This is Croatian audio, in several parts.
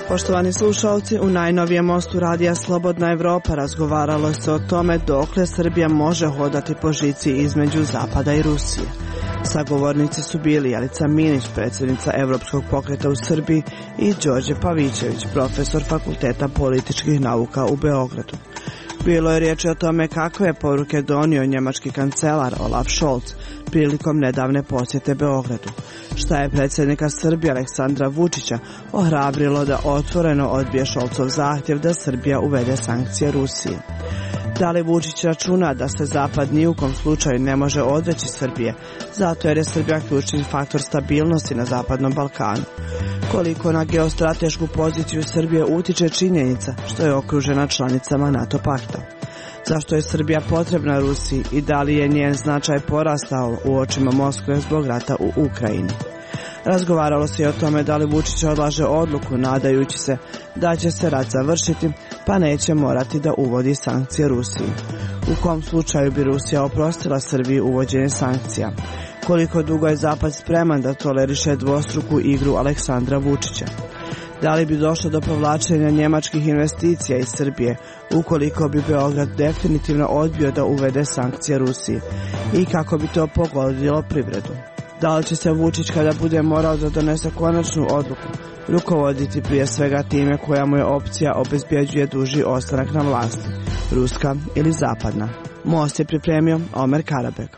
Poštovani slušalci, u najnovijem mostu radija Slobodna Evropa razgovaralo se o tome dokle Srbija može hodati po žici između Zapada i Rusije. Sagovornici su bili Jelica Minić, predsjednica Evropskog pokreta u Srbiji, i Đorđe Pavićević, profesor Fakulteta političkih nauka u Beogradu. Bilo je riječi o tome kakve poruke donio njemački kancelar Olaf Scholz prilikom nedavne posjete Beogradu. Šta je predsjednika Srbije Aleksandra Vučića ohrabrilo da otvoreno odbije Scholzov zahtjev da Srbija uvede sankcije Rusiji. Da li Vučić računa da se Zapad ni u kom slučaju ne može odreći Srbije, zato jer je Srbija ključni faktor stabilnosti na Zapadnom Balkanu? Koliko na geostratešku poziciju Srbije utiče činjenica što je okružena članicama NATO pakta? Zašto je Srbija potrebna Rusiji i da li je njen značaj porastao u očima Moskve zbog rata u Ukrajini? Razgovaralo se i o tome da li Vučić odlaže odluku nadajući se da će se rat završiti pa neće morati da uvodi sankcije Rusiji. U kom slučaju bi Rusija oprostila Srbiji uvođenje sankcija? Koliko dugo je Zapad spreman da toleriše dvostruku igru Aleksandra Vučića? Da li bi došlo do povlačenja njemačkih investicija iz Srbije ukoliko bi Beograd definitivno odbio da uvede sankcije Rusiji i kako bi to pogodilo privredu? Da li će se Vučić, kada bude morao da donese konačnu odluku, rukovoditi prije svega time koja mu je opcija obezbjeđuje duži ostanak na vlasti, ruska ili zapadna? Most je pripremio Omer Karabek.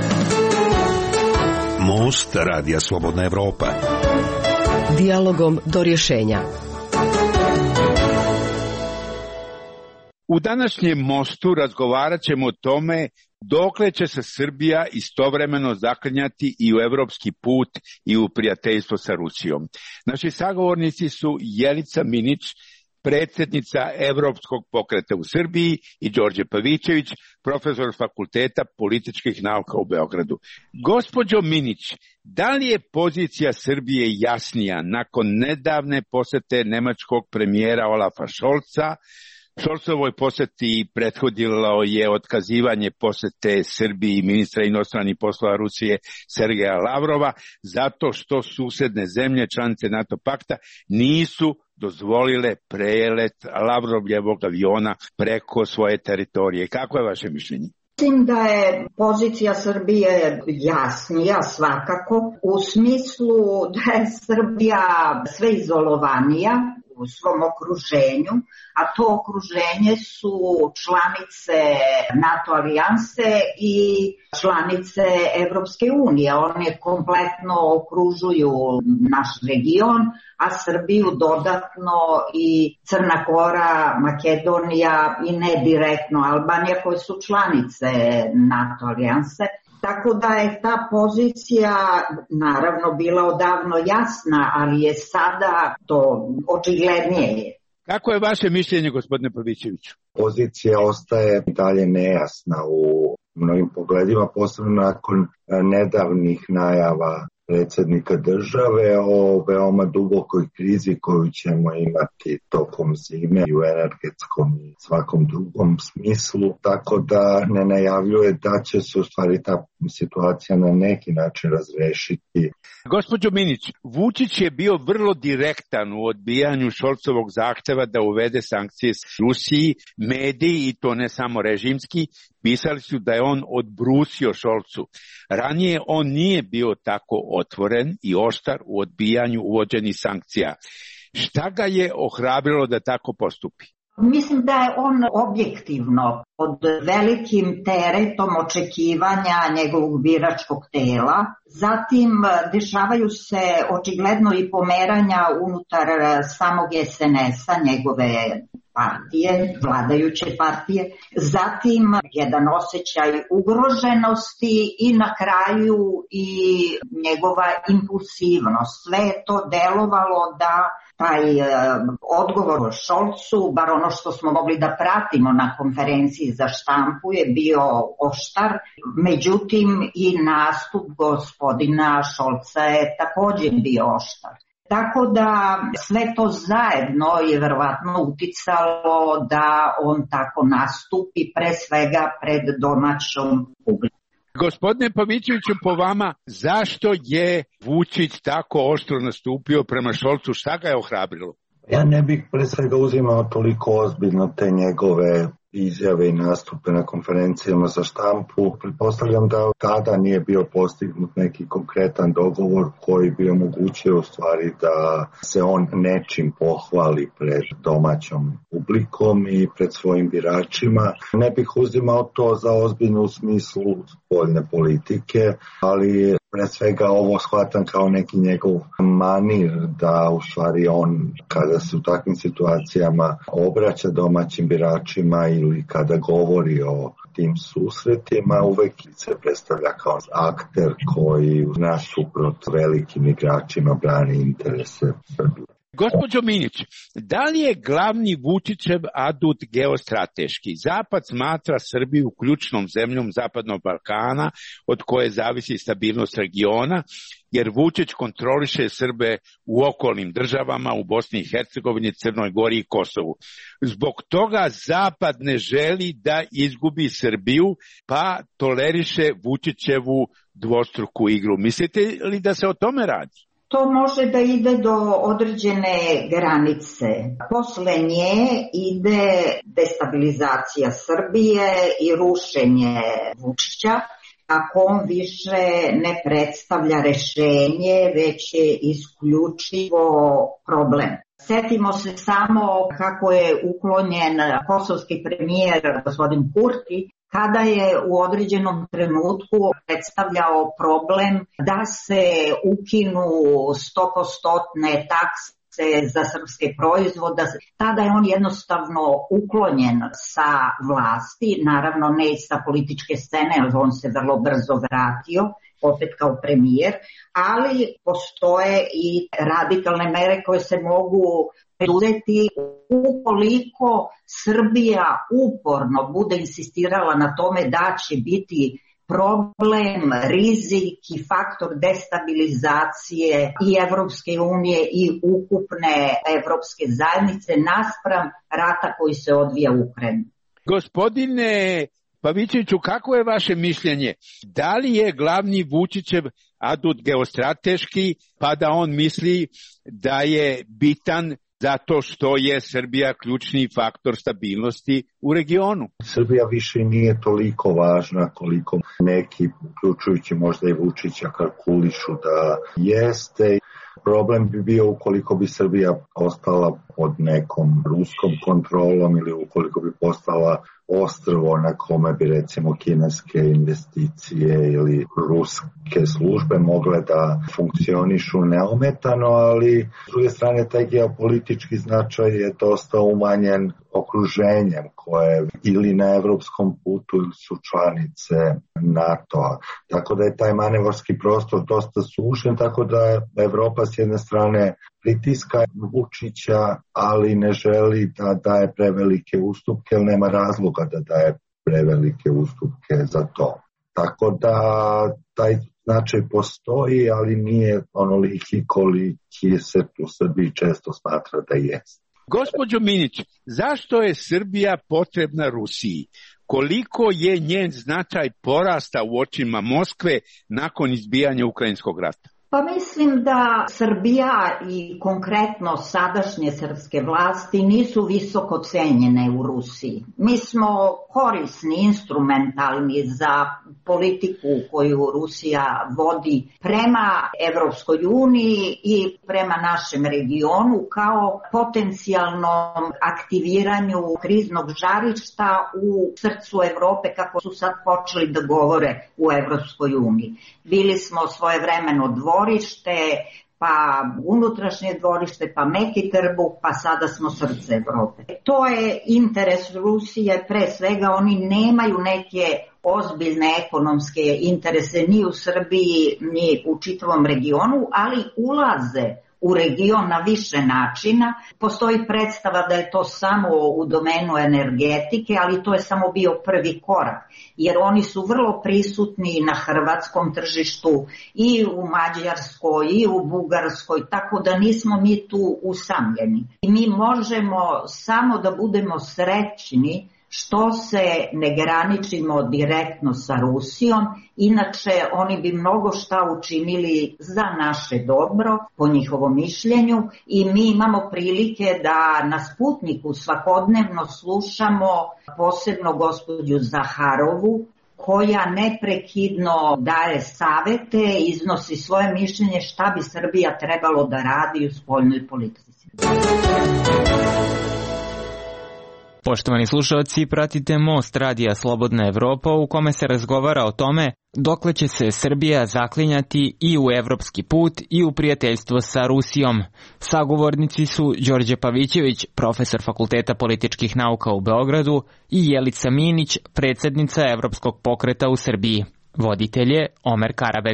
Most radija Slobodna Evropa. Dijalogom do rješenja. U današnjem mostu razgovarat ćemo o tome dokle će se Srbija istovremeno zaklinjati i u evropski put i u prijateljstvo sa Rusijom. Naši sagovornici su Jelica Minić, predsjednica Evropskog pokreta u Srbiji, i Đorđe Pavićević, profesor Fakulteta političkih nauka u Beogradu. Gospođo Minić, da li je pozicija Srbije jasnija nakon nedavne posjete nemačkog premijera Olafa Scholza? Scholzovoj posjeti prethodilo je otkazivanje posjete Srbiji ministra inostranih poslova Rusije Sergeja Lavrova zato što susedne zemlje članice NATO pakta nisu dozvolile prelet Lavrovljevog aviona preko svoje teritorije. Kako je vaše mišljenje? Mislim da je pozicija Srbije jasnija svakako, u smislu da je Srbija sve izolovanija u svom okruženju, a to okruženje su članice NATO alijanse i članice Evropske unije. One kompletno okružuju naš region, a Srbiju dodatno i Crna Gora, Makedonija i ne direktno Albanija, koje su članice NATO alijanse. Tako da je ta pozicija naravno bila odavno jasna, ali je sada to očiglednije. Kako je vaše mišljenje, gospodine Pavićeviću? Pozicija ostaje dalje nejasna u mnogim pogledima, posebno nakon nedavnih najava predsjednika države o veoma dubokoj krizi koju ćemo imati tokom zime i u energetskom i svakom drugom smislu, tako da ne najavljuje da će se u stvari ta situacija na neki način razrešiti. Gospođo Minić, Vučić je bio vrlo direktan u odbijanju Scholzovog zahtjeva da uvede sankcije Rusiji. Mediji, i to ne samo režimski, pisali su da je on odbrusio Scholzu. Ranije on nije bio tako otvoren i oštar u odbijanju uvođenih sankcija. Šta ga je ohrabrilo da tako postupi? Mislim da je on objektivno pod velikim teretom očekivanja njegovog biračkog tela. Zatim dešavaju se očigledno i pomeranja unutar samog SNS-a, njegove partije, vladajuće partije. Zatim jedan osjećaj ugroženosti i na kraju i njegova impulsivnost. Sve je to delovalo da taj odgovor Scholzu, bar ono što smo mogli da pratimo na konferenciji za štampu, je bio oštar. Međutim, i nastup gospodina Scholza je također bio oštar. Tako da sve to zajedno je verovatno uticalo da on tako nastupi, pre svega pred domaćom publikom. Gospodine Pavićeviću, po vama, zašto je Vučić tako oštro nastupio prema Scholzu? Šta ga je ohrabrilo? Ja ne bih pre svega uzimao toliko ozbiljno te njegove izjave i nastupe na konferencijama za štampu. Pretpostavljam da tada nije bio postignut neki konkretan dogovor koji bi omogućio u stvari da se on nečim pohvali pred domaćom publikom i pred svojim biračima. Ne bih uzimao to za ozbiljno u smislu spoljne politike, ali pre svega ovo shvatam kao neki njegov manir da u stvari on kada se u takvim situacijama obraća domaćim biračima ili kada govori o tim susretima uvek se predstavlja kao akter koji nasuprot velikim igračima brani interese Srbije. Gospođo Minić, da li je glavni Vučićev adut geostrateški? Zapad smatra Srbiju ključnom zemljom Zapadnog Balkana od koje zavisi stabilnost regiona, jer Vučić kontroliše Srbe u okolnim državama, u Bosni i Hercegovini, Crnoj Gori i Kosovu. Zbog toga Zapad ne želi da izgubi Srbiju, pa toleriše Vučićevu dvostruku igru. Mislite li da se o tome radi? To može da ide do određene granice. Posle nje ide destabilizacija Srbije i rušenje Vučića, ako on više ne predstavlja rešenje, već je isključivo problem. Setimo se samo kako je uklonjen kosovski premijer gospodin Kurti, kada je u određenom trenutku predstavljao problem da se ukinu 100% takse za srpske proizvode. Tada je on jednostavno uklonjen sa vlasti, naravno ne i sa političke scene, jer on se vrlo brzo vratio, opet kao premijer, ali postoje i radikalne mere koje se mogu preduzeti ukoliko Srbija uporno bude insistirala na tome da će biti problem, rizik i faktor destabilizacije i Evropske unije i ukupne evropske zajednice naspram rata koji se odvija u Ukrajini. Gospodine Pavićeviću, kako je vaše mišljenje? Da li je glavni Vučićev adut geostrateški, pa da on misli da je bitan zato što je Srbija ključni faktor stabilnosti u regionu? Srbija više nije toliko važna koliko neki, uključujući možda i Vučića, kalkulišu da jeste. Problem bi bio ukoliko bi Srbija ostala pod nekom ruskom kontrolom ili ukoliko bi postala ostrvo na kome bi recimo kineske investicije ili ruske službe mogle da funkcionišu neometano, ali s druge strane taj geopolitički značaj je dosta umanjen okruženjem koje ili na evropskom putu ili su članice NATO-a. Tako da je taj manevarski prostor dosta sušen, tako da Evropa s jedne strane pritiska Vučića, ali ne želi da daje prevelike ustupke, jer nema razloga da daje prevelike ustupke za to. Tako da taj značaj postoji, ali nije onoliki koliki se u Srbiji često smatra da jeste. Gospođo Minić, zašto je Srbija potrebna Rusiji? Koliko je njen značaj porasta u očima Moskve nakon izbijanja Ukrajinskog rata? Pa mislim da Srbija i konkretno sadašnje srpske vlasti nisu visoko cenjene u Rusiji. Mi smo korisni, instrumentalni za politiku koju Rusija vodi prema Evropskoj uniji i prema našem regionu kao potencijalnom aktiviranju kriznog žarišta u srcu Evrope, kako su sad počeli da govore u Evropskoj uniji. Bili smo svojevremeno dvorište, pa unutrašnje dvorište, pa meki trbuh, pa sada smo srce Evrope. To je interes Rusije, pre svega oni nemaju neke ozbiljne ekonomske interese ni u Srbiji, ni u čitavom regionu, ali ulaze u region na više načina. Postoji predstava da je to samo u domenu energetike, ali to je samo bio prvi korak, jer oni su vrlo prisutni na hrvatskom tržištu i u Mađarskoj i u Bugarskoj, tako da nismo mi tu usamljeni. I mi možemo samo da budemo srećni što se ne graničimo direktno sa Rusijom, inače oni bi mnogo šta učinili za naše dobro, po njihovom mišljenju, i mi imamo prilike da na Sputniku svakodnevno slušamo posebno gospođu Zaharovu, koja neprekidno daje savete, iznosi svoje mišljenje šta bi Srbija trebalo da radi u spoljnoj politici. Poštovani slušalci, pratite Most radija Slobodna Evropa u kome se razgovara o tome dokle će se Srbija zaklinjati i u evropski put i u prijateljstvo sa Rusijom. Sagovornici su Đorđe Pavićević, profesor Fakulteta političkih nauka u Beogradu, i Jelica Minić, predsednica Evropskog pokreta u Srbiji. Voditelj je Omer Karabeg.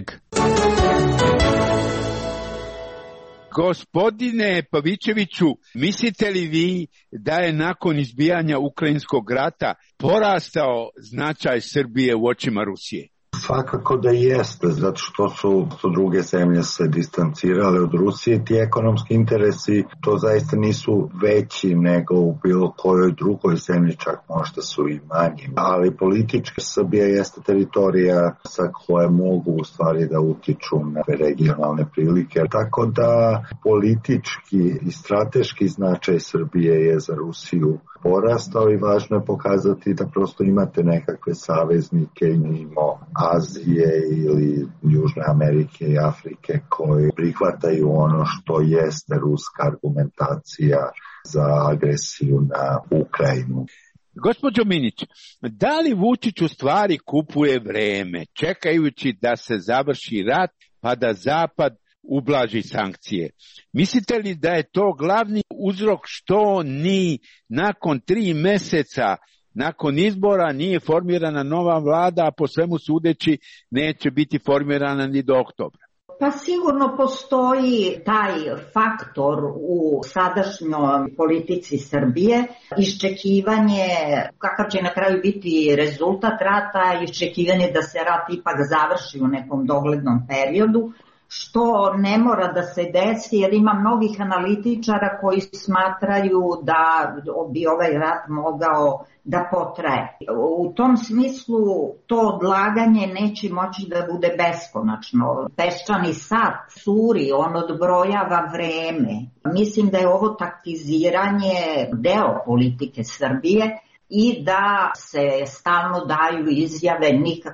Gospodine Pavićeviću, mislite li vi da je nakon izbijanja Ukrajinskog rata porastao značaj Srbije u očima Rusije? Svakako da jeste, zato što su druge zemlje se distancirale od Rusije. Ti ekonomski interesi to zaista nisu veći nego u bilo kojoj drugoj zemlji, čak možda su i manji. Ali politički Srbija jeste teritorija sa koje mogu u stvari da utiču na regionalne prilike. Tako da politički i strateški značaj Srbije je za Rusiju porastao i važno je pokazati da prosto imate nekakve saveznike mimo Azije ili Južne Amerike i Afrike koji prihvataju ono što jeste ruska argumentacija za agresiju na Ukrajinu. Gospođo Minić, da li Vučić u stvari kupuje vreme čekajući da se završi rat pa da Zapad ublaži sankcije? Mislite li da je to glavni uzrok što ni nakon 3 meseca nakon izbora nije formirana nova vlada, a po svemu sudeći neće biti formirana ni do oktobra? Pa sigurno postoji taj faktor u sadašnjoj politici Srbije, iščekivanje kakav će na kraju biti rezultat rata, iščekivanje da se rat ipak završi u nekom doglednom periodu, što ne mora da se desi jer ima mnogih analitičara koji smatraju da bi ovaj rat mogao da potraje. U tom smislu to odlaganje neće moći da bude beskonačno. Peščani sat curi, on odbrojava vreme. Mislim da je ovo taktiziranje deo politike Srbije i da se stalno daju izjave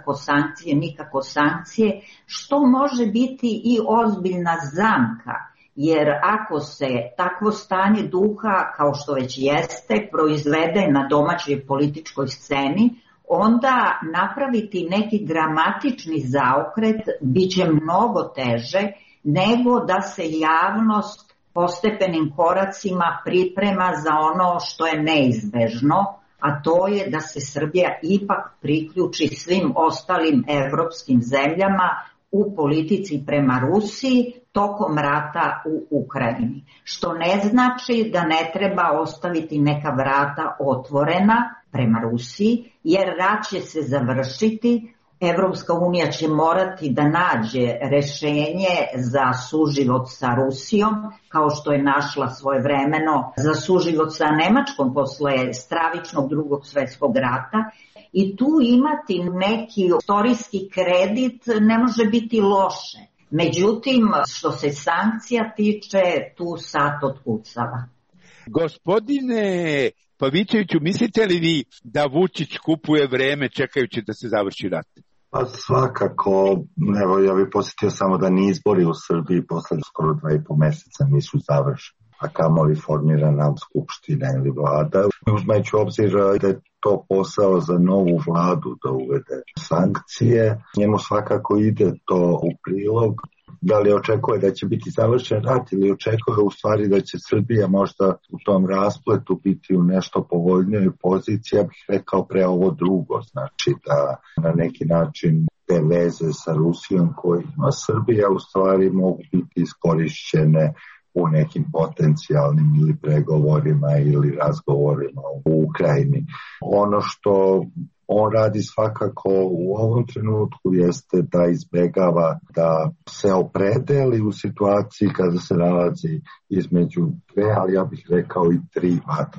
nikako sankcije, što može biti i ozbiljna zamka, jer ako se takvo stanje duha, kao što već jeste, proizvede na domaćoj političkoj sceni, onda napraviti neki dramatični zaokret biće mnogo teže nego da se javnost postepenim koracima priprema za ono što je neizbežno, a to je da se Srbija ipak priključi svim ostalim evropskim zemljama u politici prema Rusiji tokom rata u Ukrajini. Što ne znači da ne treba ostaviti neka vrata otvorena prema Rusiji, jer rat će se završiti, Evropska unija će morati da nađe rešenje za suživot sa Rusijom, kao što je našla svojevremeno za suživot sa Nemačkom posle stravičnog Drugog svjetskog rata. I tu imati neki istorijski kredit ne može biti loše. Međutim, što se sankcija tiče, tu sat otkucava. Gospodine Pavićeviću, mislite li vi da Vučić kupuje vreme čekajući da se završi rat? Pa svakako, evo ja bih posjetio samo da ni izbori u Srbiji posle skoro 2,5 meseca nisu završeni, a kamoli formirana skupština ili vlada. Uzmajući obzir da je to posao za novu vladu da uvede sankcije, njemu svakako ide to u prilog. Da li očekuje da će biti završen rat ili očekuje u stvari da će Srbija možda u tom raspletu biti u nešto povoljnijoj poziciji, ja bih rekao pre ovo drugo, znači da na neki način te veze sa Rusijom koje ima Srbija u stvari mogu biti iskorišćene u nekim potencijalnim ili pregovorima ili razgovorima u Ukrajini. Ono što on radi svakako u ovom trenutku jeste da izbegava da se opredeli u situaciji kada se nalazi između 2, ali ja bih rekao i 3 vatre.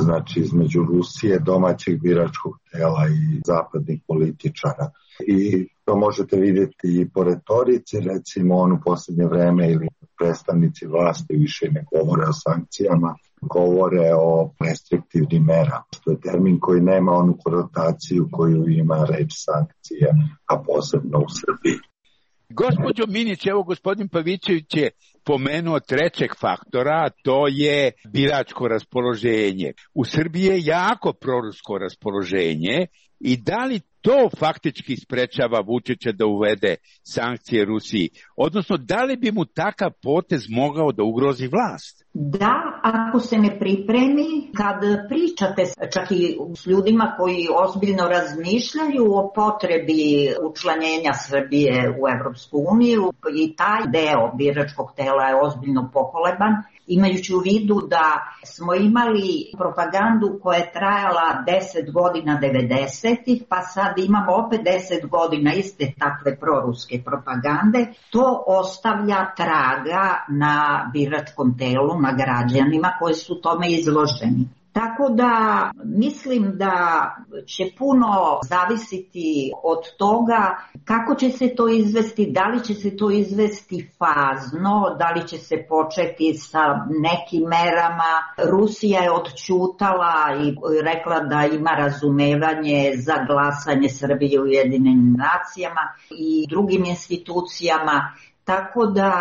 znači između Rusije, domaćeg biračkog tela i zapadnih političara. I to možete vidjeti i po retorici, recimo on u posljednje vreme ili predstavnici vlasti više ne govore o sankcijama, govore o restriktivnim merama, što je termin koji nema onu konotaciju koju ima reč sankcije, a posebno u Srbiji. Gospođo Minić, evo gospodin Pavićević je pomenuo trećeg faktora, to je biračko raspoloženje. U Srbiji je jako prorusko raspoloženje i da li to faktički sprečava Vučića da uvede sankcije Rusiji? Odnosno, da li bi mu takav potez mogao da ugrozi vlast? Da, ako se ne pripremi, kad pričate čak i s ljudima koji ozbiljno razmišljaju o potrebi učlanjenja Srbije u Evropsku uniju i taj deo biračkog tela je ozbiljno pokoleban, imajući u vidu da smo imali propagandu koja je trajala 10 godina 90-ih, pa sad imamo opet 10 godina iste takve proruske propagande, to ostavlja traga na biračkom telu, na građanima koji su tome izloženi. Tako da mislim da će puno zavisiti od toga kako će se to izvesti, da li će se to izvesti fazno, da li će se početi sa nekim merama. Rusija je odćutala i rekla da ima razumevanje za glasanje Srbije u Ujedinjenim nacijama i drugim institucijama. Tako da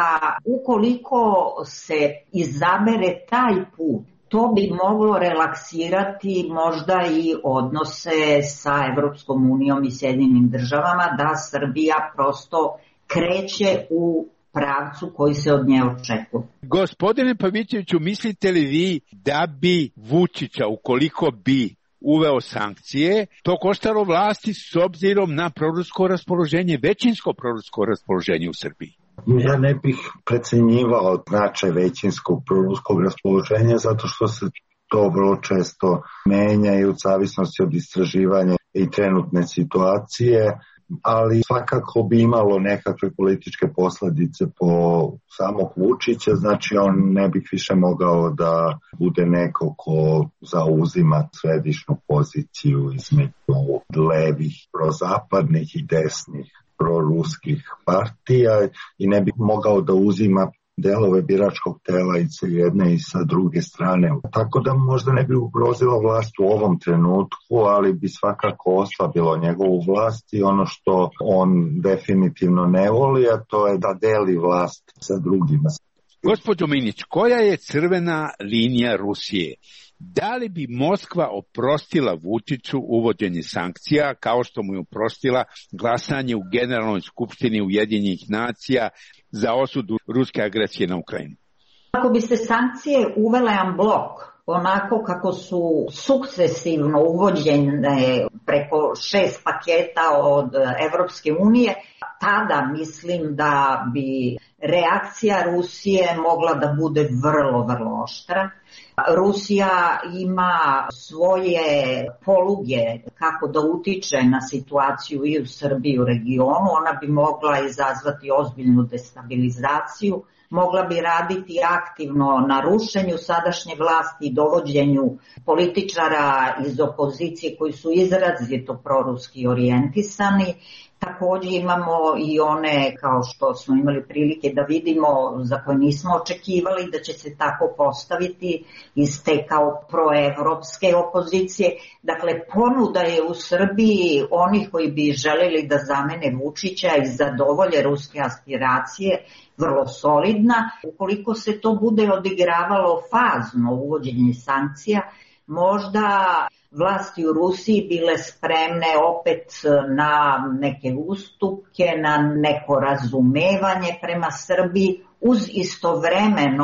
ukoliko se izabere taj put, to bi moglo relaksirati možda i odnose sa Evropskom unijom i Sjedinjenim državama, da Srbija prosto kreće u pravcu koji se od nje očekuje. Gospodine Pavićeviću, mislite li vi da bi Vučića, ukoliko bi uveo sankcije, to koštalo vlasti s obzirom na prorusko raspoloženje, većinsko prorusko raspoloženje u Srbiji? Ja ne bih precenjivao značaj većinskog proruskog raspoloženja zato što se to vrlo često menja i u zavisnosti od istraživanja i trenutne situacije, ali svakako bi imalo nekakve političke posljedice po samog Vučića, znači on ne bi više mogao da bude neko ko zauzima središnju poziciju između levih, prozapadnih i desnih proruskih partija i ne bi mogao da uzima delove biračkog tela i sa jedne i sa druge strane. Tako da možda ne bi ugrozilo vlast u ovom trenutku, ali bi svakako oslabilo njegovu vlast i ono što on definitivno ne voli, a to je da deli vlast sa drugima. Gospođo Minić, koja je crvena linija Rusije? Da li bi Moskva oprostila Vučiću uvođenje sankcija kao što mu je oprostila glasanje u Generalnoj skupštini Ujedinjenih nacija za osudu ruske agresije na Ukrajinu? Ako bi se sankcije uvele en blok, onako kako su sukcesivno uvođene preko 6 paketa od Evropske unije, tada mislim da bi reakcija Rusije mogla da bude vrlo, vrlo oštra. Rusija ima svoje poluge kako da utiče na situaciju i u Srbiji i u regionu. Ona bi mogla izazvati ozbiljnu destabilizaciju, mogla bi raditi aktivno na rušenju sadašnje vlasti i dovođenju političara iz opozicije koji su izrazito proruski orijentisani. Također imamo i one, kao što smo imali prilike da vidimo, za koje nismo očekivali da će se tako postaviti, iz te kao proevropske opozicije. Dakle, ponuda je u Srbiji onih koji bi želeli da zamene Vučića i zadovolje ruske aspiracije vrlo solidna. Ukoliko se to bude odigravalo fazno uvođenje sankcija, možda vlasti u Rusiji bile spremne opet na neke ustupke, na neko razumevanje prema Srbiji, uz istovremeno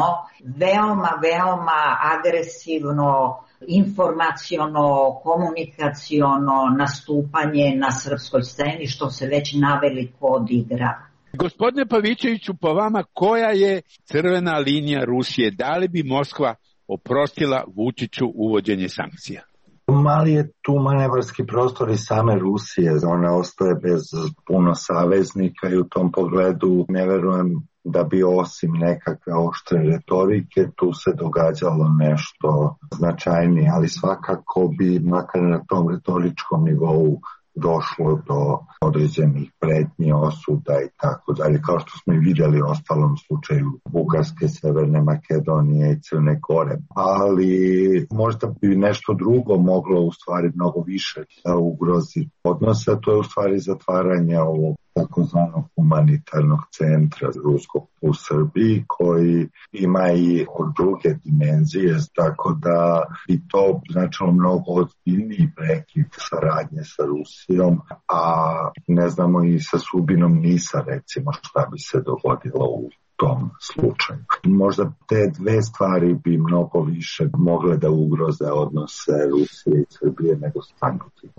veoma agresivno, informaciono, komunikaciono nastupanje na srpskoj sceni, što se već naveliko odigrava. Gospodine Pavićeviću, po vama koja je crvena linija Rusije? Da li bi Moskva oprostila Vučiću uvođenje sankcija? Mali je tu manevarski prostor i same Rusije. Ona ostaje bez puno saveznika i u tom pogledu ne verujem da bi osim nekakve oštre retorike tu se događalo nešto značajnije, ali svakako bi makar na tom retoričkom nivou došlo do određenih pretnji, osuda i tako dalje, kao što smo i vidjeli u ostalom slučaju Bugarske, Severne Makedonije i Crne Gore. Ali možda bi nešto drugo moglo u stvari mnogo više da ugrozi odnose, to je u stvari zatvaranje ovog takozvanog humanitarnog centra ruskog u Srbiji, koji ima i druge dimenzije, tako da bi to značilo mnogo ozbiljniji prekid saradnje sa Rusijom, a ne znamo i sa sudbinom NIS-a recimo šta bi se dogodilo u tom slučaju. Možda te dve stvari bi mnogo više mogle da ugroze odnose Rusije i Srbije nego sankcije.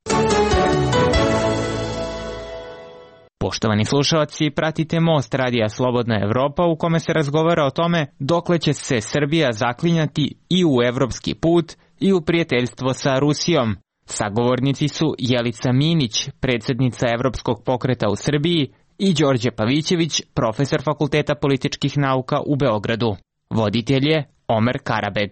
Poštovani slušalci, pratite Most radija Slobodna Evropa u kome se razgovara o tome dokle će se Srbija zaklinjati i u evropski put i u prijateljstvo sa Rusijom. Sagovornici su Jelica Minić, predsjednica Evropskog pokreta u Srbiji, i Đorđe Pavićević, profesor Fakulteta političkih nauka u Beogradu. Voditelj je Omer Karabeg.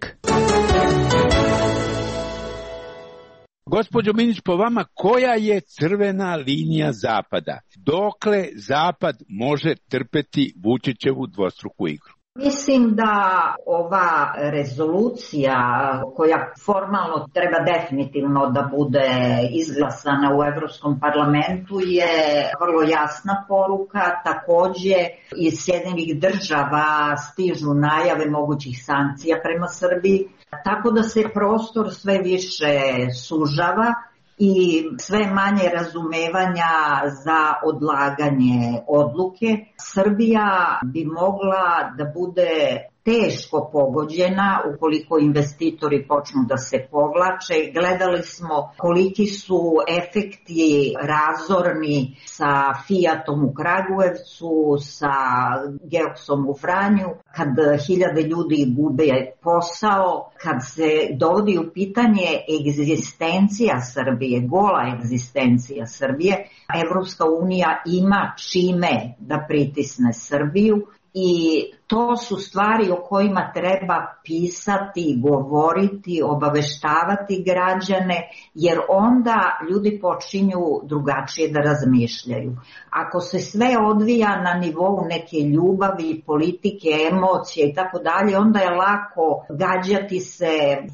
Gospođo Minić, po vama koja je crvena linija Zapada? Dokle Zapad može trpeti Vučićevu dvostruku igru? Mislim da ova rezolucija koja formalno treba definitivno da bude izglasana u Evropskom parlamentu je vrlo jasna poruka. Takođe iz Sjedinjenih država stižu najave mogućih sankcija prema Srbiji, tako da se prostor sve više sužava i sve manje razumevanja za odlaganje odluke. Srbija bi mogla da bude teško pogođena ukoliko investitori počnu da se povlače. Gledali smo koliki su efekti razorni sa Fiatom u Kragujevcu, sa Geoksom u Vranju, kad hiljade ljudi gube posao, kad se dovodi u pitanje egzistencija Srbije, gola egzistencija Srbije. Evropska unija ima čime da pritisne Srbiju. I to su stvari o kojima treba pisati, govoriti, obaveštavati građane, jer onda ljudi počinju drugačije da razmišljaju. Ako se sve odvija na nivou neke ljubavi, politike, emocije i tako dalje, onda je lako gađati se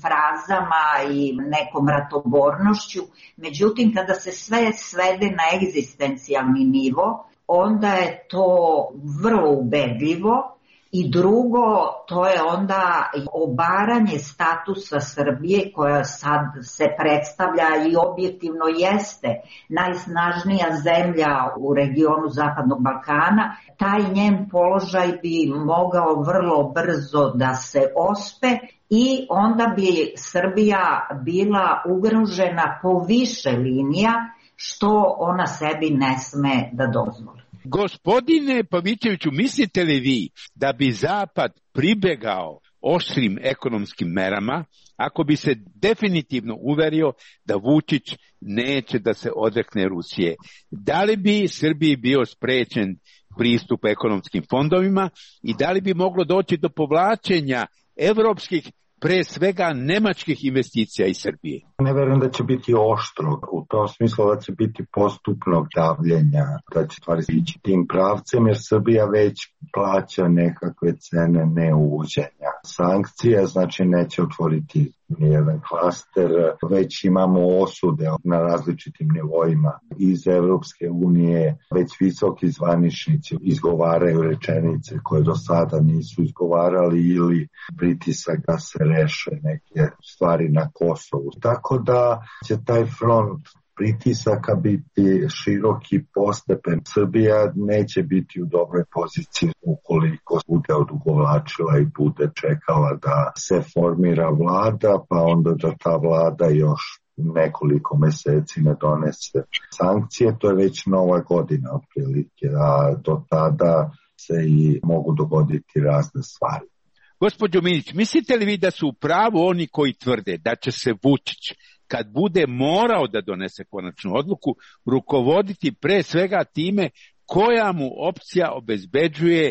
frazama i nekom ratobornošću. Međutim, kada se sve svede na egzistencijalni nivo, onda je to vrlo ubedljivo. I drugo, to je onda obaranje statusa Srbije koja sad se predstavlja i objektivno jeste najsnažnija zemlja u regionu Zapadnog Balkana. Taj njen položaj bi mogao vrlo brzo da se ospe i onda bi Srbija bila ugrožena po više linija, što ona sebi ne sme da dozvoli. Gospodine Pavićeviću, mislite li vi da bi Zapad pribegao oštrim ekonomskim merama ako bi se definitivno uverio da Vučić neće da se odrekne Rusije? Da li bi Srbiji bio sprečen pristup ekonomskim fondovima i da li bi moglo doći do povlačenja evropskih, pre svega nemačkih investicija iz Srbije? Ne verujem da će biti oštro, u tom smislu da će biti postupnog davljenja, da će stvari ići tim pravcem, jer Srbija već plaća nekakve cene neuvođenja sankcija, znači neće otvoriti nijedan klaster. Već imamo osude na različitim nivoima iz Evropske unije, već visoki zvaničnici izgovaraju rečenice koje do sada nisu izgovarali ili pritisak da se reše neke stvari na Kosovu. Tako da će taj front pritisaka biti široki, postepen. Srbija neće biti u dobroj poziciji ukoliko bude odugovlačila i bude čekala da se formira vlada, pa onda da ta vlada još nekoliko meseci ne donese sankcije. To je već nova godina otprilike, a do tada se i mogu dogoditi razne stvari. Gospođo Minić, mislite li vi da su u pravu oni koji tvrde da će se Vučić, kad bude morao da donese konačnu odluku, rukovoditi pre svega time koja mu opcija obezbeđuje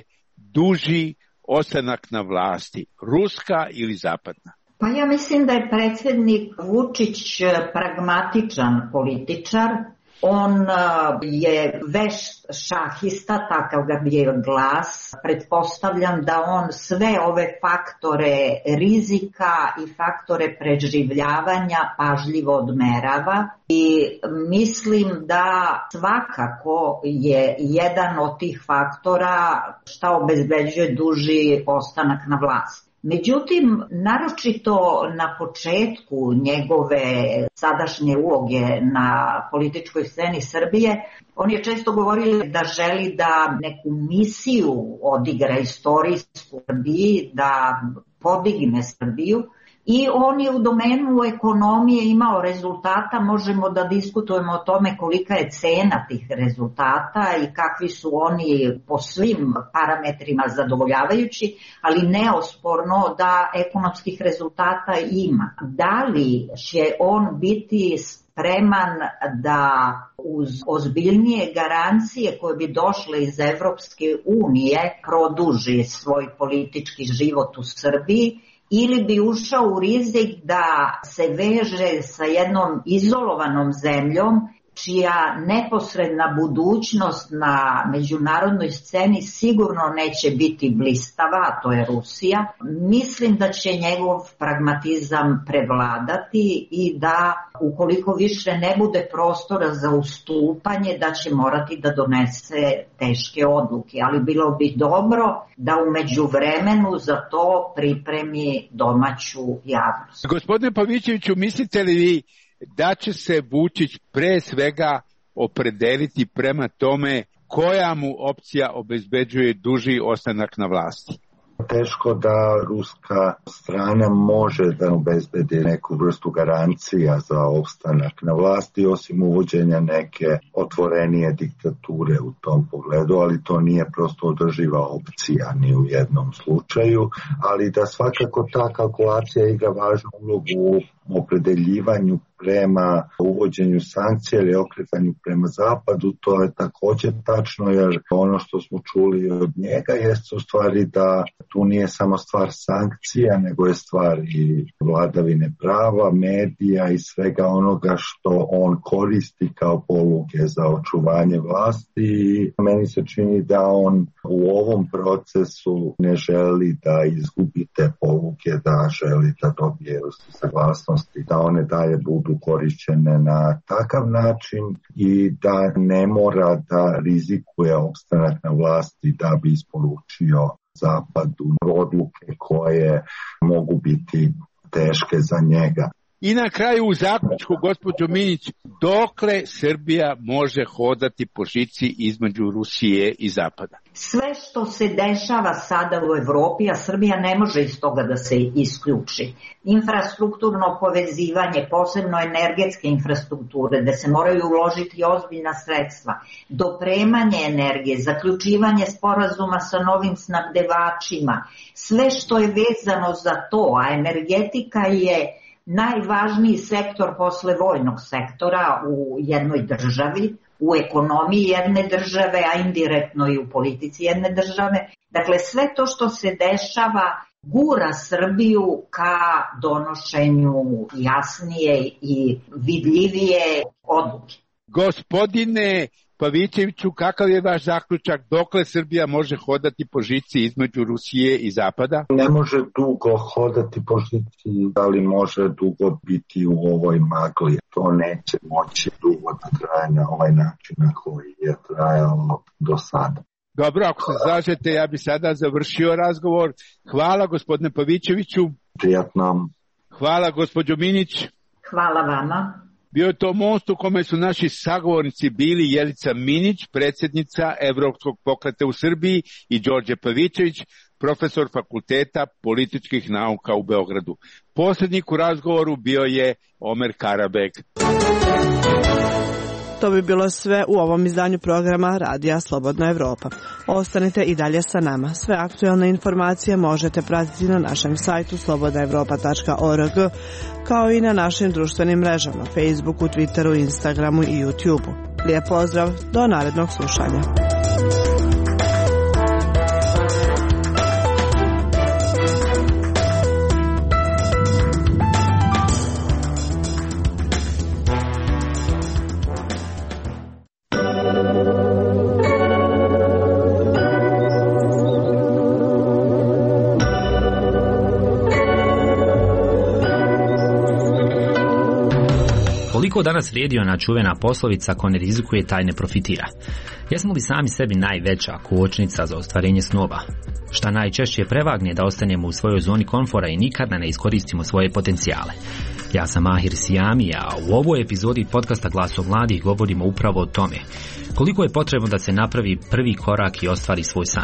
duži ostanak na vlasti, ruska ili zapadna? Pa ja mislim da je predsjednik Vučić pragmatičan političar. On je vešt šahista, takav ga je glas. Pretpostavljam da on sve ove faktore rizika i faktore preživljavanja pažljivo odmerava i mislim da svakako je jedan od tih faktora šta obezbeđuje duži ostanak na vlasti. Međutim, naročito na početku njegove sadašnje uloge na političkoj sceni Srbije, on je često govorio da želi da neku misiju odigra istorijsku Srbiji, da podigne Srbiju. I on je u domenu ekonomije imao rezultata, možemo da diskutujemo o tome kolika je cena tih rezultata i kakvi su oni po svim parametrima zadovoljavajući, ali neosporno da ekonomskih rezultata ima. Da li će on biti spreman da uz ozbiljnije garancije koje bi došle iz Evropske unije produži svoj politički život u Srbiji, ili bi ušao u rizik da se veže sa jednom izolovanom zemljom čija neposredna budućnost na međunarodnoj sceni sigurno neće biti blistava, a to je Rusija. Mislim da će njegov pragmatizam prevladati i da ukoliko više ne bude prostora za ustupanje, da će morati da donese teške odluke. Ali bilo bi dobro da u međuvremenu za to pripremi domaću javnost. Gospodine Pavićeviću, mislite li vi da će se Vučić pre svega opredeliti prema tome koja mu opcija obezbeđuje duži ostanak na vlasti? Teško da ruska strana može da obezbedi neku vrstu garancija za opstanak na vlasti, osim uvođenja neke otvorenije diktature u tom pogledu, ali to nije prosto održiva opcija ni u jednom slučaju, ali da svakako ta kalkulacija igra važnu ulogu u opredeljivanju prema uvođenju sankcija ili okretanju prema zapadu, to je također tačno, jer ono što smo čuli od njega jeste u stvari da tu nije samo stvar sankcija, nego je stvar i vladavine prava, medija i svega onoga što on koristi kao poluge za očuvanje vlasti. I meni se čini da on u ovom procesu ne želi da izgubi te poluge, da želi da dobije saglasnosti, da one dalje budu korišćene na takav način i da ne mora da rizikuje opstanak na vlasti da bi isporučio zapadu odluke koje mogu biti teške za njega. I na kraju u zaključku, gospođo Minić, dokle Srbija može hodati po žici između Rusije i Zapada? Sve što se dešava sada u Evropi, a Srbija ne može iz toga da se isključi. Infrastrukturno povezivanje, posebno energetske infrastrukture, da se moraju uložiti ozbiljna sredstva, dopremanje energije, zaključivanje sporazuma sa novim snabdevačima, sve što je vezano za to, a energetika je najvažniji sektor posle vojnog sektora u jednoj državi, u ekonomiji jedne države, a indirektno i u politici jedne države. Dakle, sve to što se dešava gura Srbiju ka donošenju jasnije i vidljivije odluke. Gospodine Pavićeviću, kakav je vaš zaključak? Dokle Srbija može hodati po žici između Rusije i Zapada? Ne može dugo hodati po žici, ali može dugo biti u ovoj magli. To neće moći dugo da traje na ovaj način na koji je trajalo do sada. Dobro, ako se slažete, ja bi sada završio razgovor. Hvala gospodine Pavićeviću. Prijatno. Hvala gospođo Minić. Hvala vama. Bio je to most u kome su naši sagovornici bili Jelica Minić, predsjednica Evropskog pokreta u Srbiji, i Đorđe Pavićević, profesor Fakulteta političkih nauka u Beogradu. Posrednik u razgovoru bio je Omer Karabeg. To bi bilo sve u ovom izdanju programa Radija Slobodna Evropa. Ostanite i dalje sa nama. Sve aktualne informacije možete pratiti na našem sajtu slobodnaevropa.org, kao i na našim društvenim mrežama, Facebooku, Twitteru, Instagramu i YouTubeu. Lijep pozdrav, do narednog slušanja. Tako danas vrijedi ona čuvena poslovica ko ne rizikuje taj ne profitira. Jesmo li sami sebi najveća kočnica za ostvarenje snova? Šta najčešće prevagne da ostanemo u svojoj zoni komfora i nikada ne iskoristimo svoje potencijale? Ja sam Mahir Sijami, a u ovoj epizodi podcasta Glasom mladih govorimo upravo o tome. Koliko je potrebno da se napravi prvi korak i ostvari svoj san?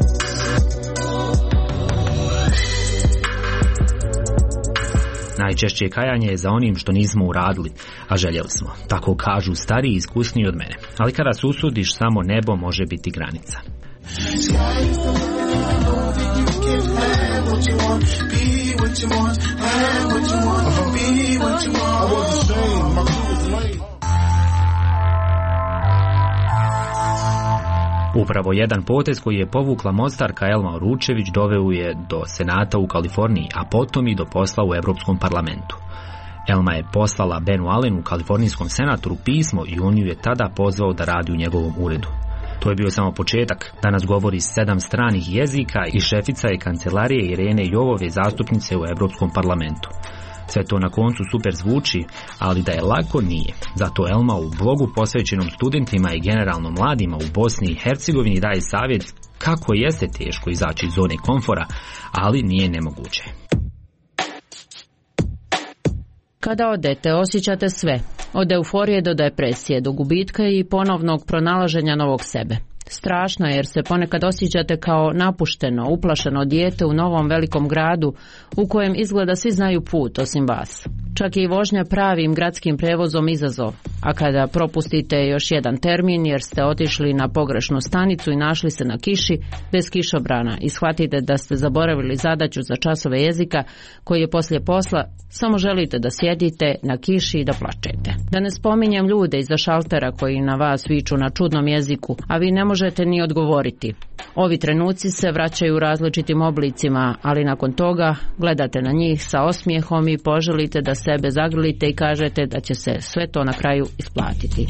Najčešće kajanje je za onim što nismo uradili, a željeli smo. Tako kažu stariji i iskusniji od mene. Ali kada se usudiš, samo nebo može biti granica. Upravo jedan potez koji je povukla Mostarka Elma Uručević doveo je do Senata u Kaliforniji, a potom i do posla u Europskom parlamentu. Elma je poslala Benu Allenu, kalifornijskom senatoru, pismo i on ju je tada pozvao da radi u njegovom uredu. To je bio samo početak. Danas govori 7 stranih jezika i šefica je kancelarije Irene Jovove, zastupnice u Europskom parlamentu. Sve to na koncu super zvuči, ali da je lako nije. Zato Elma u blogu posvećenom studentima i generalno mladima u Bosni i Hercegovini daje savjet kako jeste teško izaći iz zone komfora, ali nije nemoguće. Kada odete, osjećate sve. Od euforije do depresije, do gubitka i ponovnog pronalaženja novog sebe. Strašno je jer se ponekad osjećate kao napušteno, uplašeno dijete u novom velikom gradu u kojem izgleda svi znaju put osim vas. Čak i vožnja pravim gradskim prevozom izazov, a kada propustite još jedan termin jer ste otišli na pogrešnu stanicu i našli se na kiši bez kišobrana i shvatite da ste zaboravili zadaću za časove jezika koji je poslije posla, samo želite da sjedite na kiši i da plačete. Da ne spominjem ljude iza šaltera koji na vas viču na čudnom jeziku, a vi ne možete ni odgovoriti. Ovi trenuci se vraćaju u različitim oblicima, ali nakon toga gledate na njih sa osmijehom i poželite da sebe zagrlite i kažete da će se sve to na kraju isplatiti.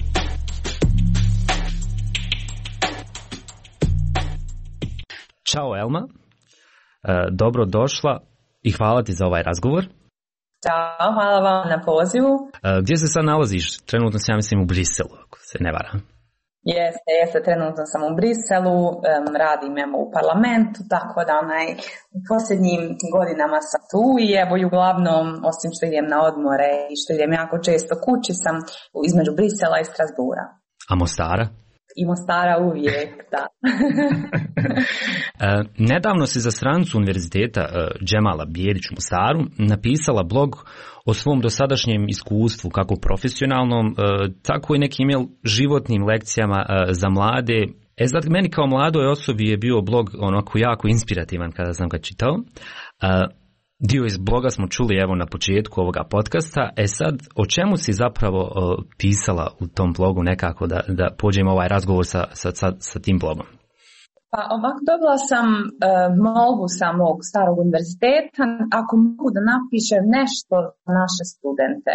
Ćao Elma, dobro došla i hvala ti za ovaj razgovor. Ćao, hvala vam na pozivu. Gdje se sad nalaziš? Trenutno se ja mislim u Briselu, ako se ne varam. Jeste, trenutno sam u Briselu, radim u parlamentu, tako da u posljednjim godinama sam tu i evo i uglavnom, osim što idem na odmore i što idem jako često kući, sam između Brisela i Strasbura. A Mostara? I Mostara uvijek, da. Nedavno si za stranicu univerziteta Džemala Bijelić u Mostaru napisala blog o svom dosadašnjem iskustvu, kako profesionalnom, tako i nekim životnim lekcijama za mlade. Sad meni kao mladoj osobi je bio blog onako jako inspirativan kada sam ga čitao. Dio iz bloga smo čuli evo na početku ovoga podcasta. Sad, o čemu si zapravo pisala u tom blogu nekako da pođemo ovaj razgovor sa tim blogom? Pa ovako dobila sam molbu sa mog starog univerziteta ako mogu da napišem nešto za naše studente.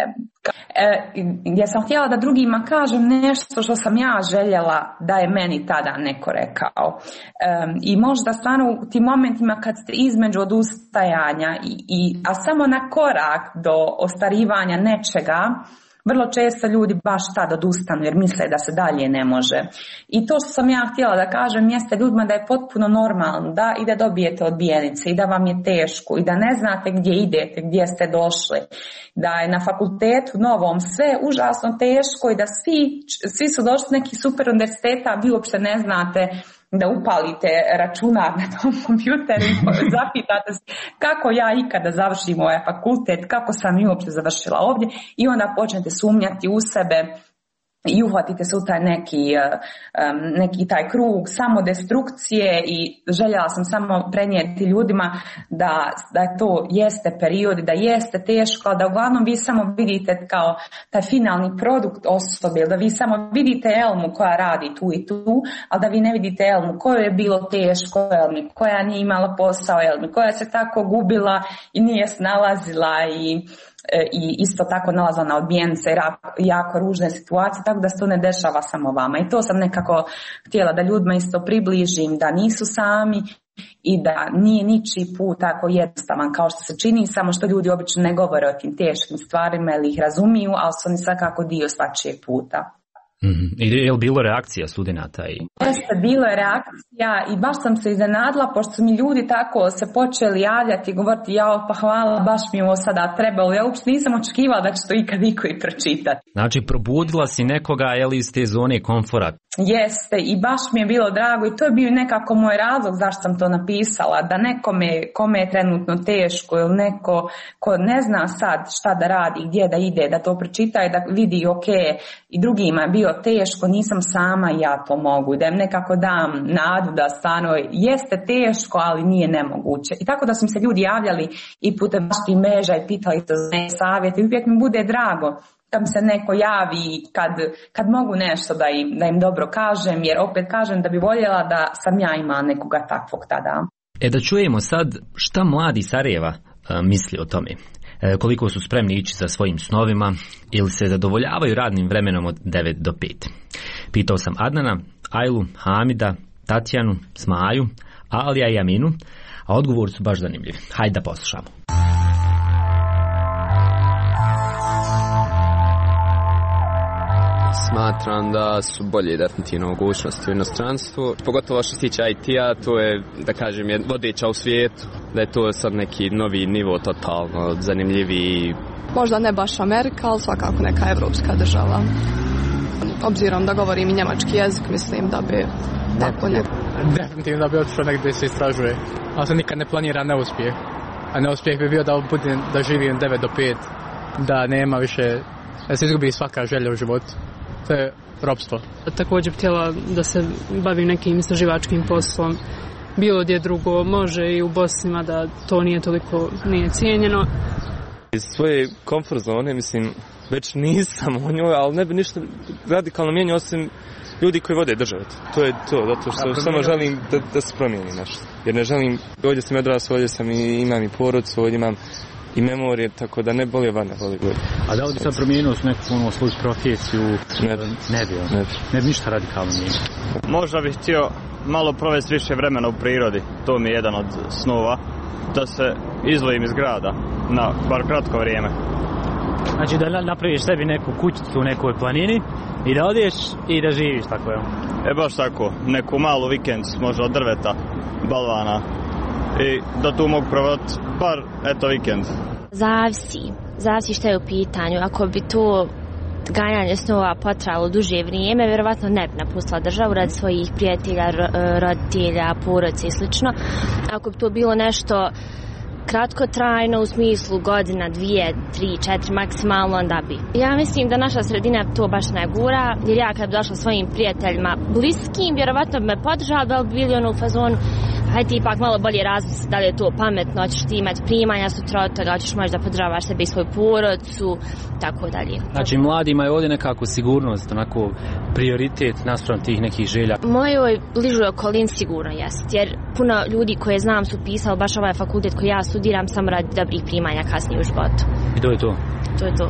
Ja sam htjela da drugima kažem nešto što sam ja željela da je meni tada neko rekao. I možda stvarno u tim momentima kad ste između odustajanja a samo na korak do ostvarivanja nečega, vrlo često ljudi baš tad odustanu jer misle da se dalje ne može. I to što sam ja htjela da kažem jeste ljudima da je potpuno normalno da i da dobijete odbijenice i da vam je teško i da ne znate gdje idete, gdje ste došli. Da je na fakultetu novom sve užasno teško i da svi su došli neki super univerziteta, a vi uopšte ne znate da upalite računar na tom kompjuteru i zapitate se kako ja ikada završim ovaj fakultet, kako sam i uopće završila ovdje i onda počnete sumnjati u sebe i uhvatite se u taj neki taj krug samodestrukcije i željela sam samo prenijeti ljudima da to jeste period, da jeste teško, da uglavnom vi samo vidite kao taj finalni produkt osobe, da vi samo vidite Elmu koja radi tu i tu, ali da vi ne vidite Elmu kojoj je bilo teško, Elmi koja nije imala posao, Elmi koja se tako gubila i nije snalazila i isto tako nalazila na odbijenice jako ružne situacije, tako da se to ne dešava samo vama. I to sam nekako htjela da ljudima isto približim, da nisu sami i da nije ničiji put tako jednostavan kao što se čini, samo što ljudi obično ne govore o tim teškim stvarima ili ih razumiju, ali su oni svakako dio svačijeg puta. I je li bilo reakcija studenata? Jeste, bilo je reakcija i baš sam se iznenadila pošto su mi ljudi tako se počeli javljati i govoriti jao pa hvala, baš mi ovo sada trebalo. Ja uopšte nisam očekivala da će to ikad niko i pročitati. Znači probudila si nekoga iz te zone komfora. Jeste i baš mi je bilo drago i to je bio nekako moj razlog zašto sam to napisala, da nekome kome je trenutno teško ili neko ko ne zna sad šta da radi, gdje da ide, da to pročita i da vidi ok, i drugima je bio teško, nisam sama i ja to mogu, da im nekako dam nadu da stvarno jeste teško, ali nije nemoguće. I tako da su mi se ljudi javljali i putem vaših mreža i pitali se za savjete i uvijek mi bude drago kad mi se neko javi, kad mogu nešto da im dobro kažem, jer opet kažem da bi voljela da sam ja imala nekoga takvog tada. Da čujemo sad šta mladi Sarajeva misli o tome. Koliko su spremni ići za svojim snovima ili se zadovoljavaju radnim vremenom od 9 do 5. Pitao sam Adnana, Ajlu, Hamida, Tatjanu, Smaju, Alija i Aminu, a odgovori su baš zanimljivi. Hajde da poslušamo. Smatram da su bolje definitivno mogućnosti u inostranstvu. Pogotovo što se tiče IT-a, to je, da kažem, vodeća u svijetu. Da je to sad neki novi nivo totalno zanimljiviji. Možda ne baš Amerika, ali svakako neka evropska država. Obzirom da govorim i njemački jezik, mislim da bi tako ne. Definitivno da bi otišao negdje se istražuje, ali se nikad ne planira neuspjeh. A neuspjeh bi bio da živim 9 do 5, da nema više, da se izgubi svaka želja u životu. To je ropstvo. Također bih htjela da se bavim nekim istraživačkim poslom. Bilo gdje drugo može i u Bosnima da to nije cijenjeno. Iz svoje komfort zone, mislim, već nisam u njoj, ali ne bi ništa radikalno mijenio osim ljudi koji vode državu. To je to, zato što samo želim da se promijeni nešto. Jer ne želim, ovdje sam odrasao, ovdje sam imam i porodcu, ovdje imam i memorije, tako da ne boli vana, boli god. A da li bi sad promijenio s neku svoju profesiju? Ne bi ništa radikalno mijenio. Možda bih htio malo provesti više vremena u prirodi, to mi je jedan od snova, da se izdvojim iz grada na bar kratko vrijeme. Znači da napraviš sebi neku kućicu u nekoj planini i da odeš i da živiš tako je. Baš tako, neku malu vikend, možda od drveta, balvana i da tu mogu provati bar vikend. Zavisi što je u pitanju. Ako bi to ganjanje snova potrajalo duže vrijeme, vjerovatno ne bi napustila državu radi svojih prijatelja, roditelja, porodice i slično. Ako bi to bilo nešto kratkotrajno u smislu godina, 2, 3, 4 maksimalno, onda bi. Ja mislim da naša sredina to baš ne gura, jer ja kad bi došla svojim prijateljima bliskim, vjerovatno bi me podržali, da li bi bili u fazonu, hajde ipak malo bolje razmisliti da li je to pametno, hoćeš ti imati primanja sutra od toga, hoćeš možda podržavaš sebi i svoju porodcu, tako dalje. Znači mladima je ovdje nekako sigurnost, onako prioritet naspram tih nekih želja. Mojoj bližoj okolini sigurno jest, jer puno ljudi koje znam su pisali baš ovaj fakultet koji ja studiram samo radi dobrih primanja kasnije u životu. I to je to? To je to.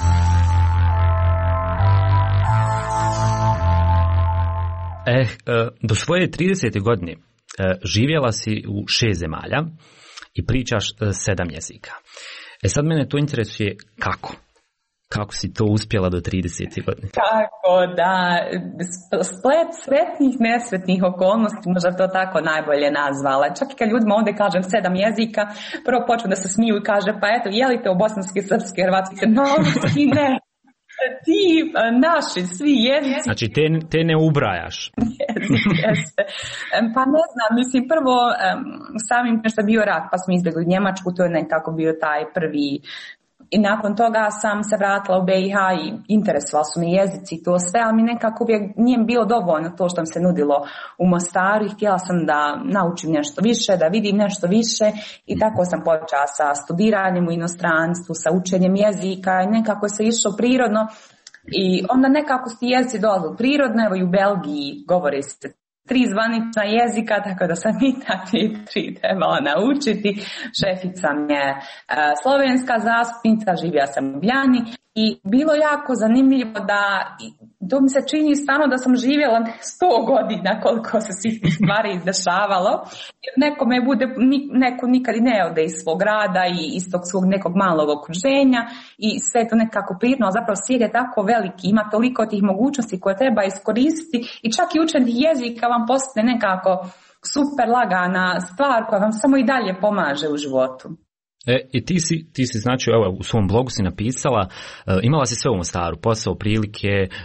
Do svoje 30. godine živjela si u 6 zemalja i pričaš 7 jezika. Sad mene to interesuje kako? Kako si to uspjela do 30. godine? Tako da, splet sretnih, nesretnih okolnosti, možda to tako najbolje nazvala. Čak i kad ljudima ovdje kažem 7 jezika, prvo počnu da se smiju i kaže, pa eto, je li te u bosanski, srpski, hrvatski, novosti, ne. Ti naši, svi jezici. Znači te ne ubrajaš. Jeste. Pa ne znam, mislim prvo samim što je bio rat pa smo izbjegli Njemačku, to je nekako bio taj prvi. I nakon toga sam se vratila u BiH i interesovali su mi jezici i to sve, ali mi nekako uvijek nije bilo dovoljno to što mi se nudilo u Mostaru i htjela sam da naučim nešto više, da vidim nešto više i tako sam počela sa studiranjem u inostranstvu, sa učenjem jezika i nekako se išlo prirodno i onda nekako su ti jezici dolazili prirodno, evo i u Belgiji govori se 3 zvanična jezika, tako da sam i takvi 3 trebala naučiti. Šefica mi je slovenska zastupnica, živjela sam u Ljubljani I bilo jako zanimljivo da, to mi se čini stvarno da sam živjela 100 godina koliko se svih stvari izdešavalo, jer nekome bude, neko nikad i ne ode iz svog grada i iz tog svog nekog malog okruženja i sve to nekako prirodno, ali zapravo svijet je tako veliki, ima toliko tih mogućnosti koje treba iskoristiti i čak i učenje jezika vam postane nekako super lagana stvar koja vam samo i dalje pomaže u životu. I ti si znači, evo, u svom blogu si napisala, imala si sve u Mostaru, posao, prilike,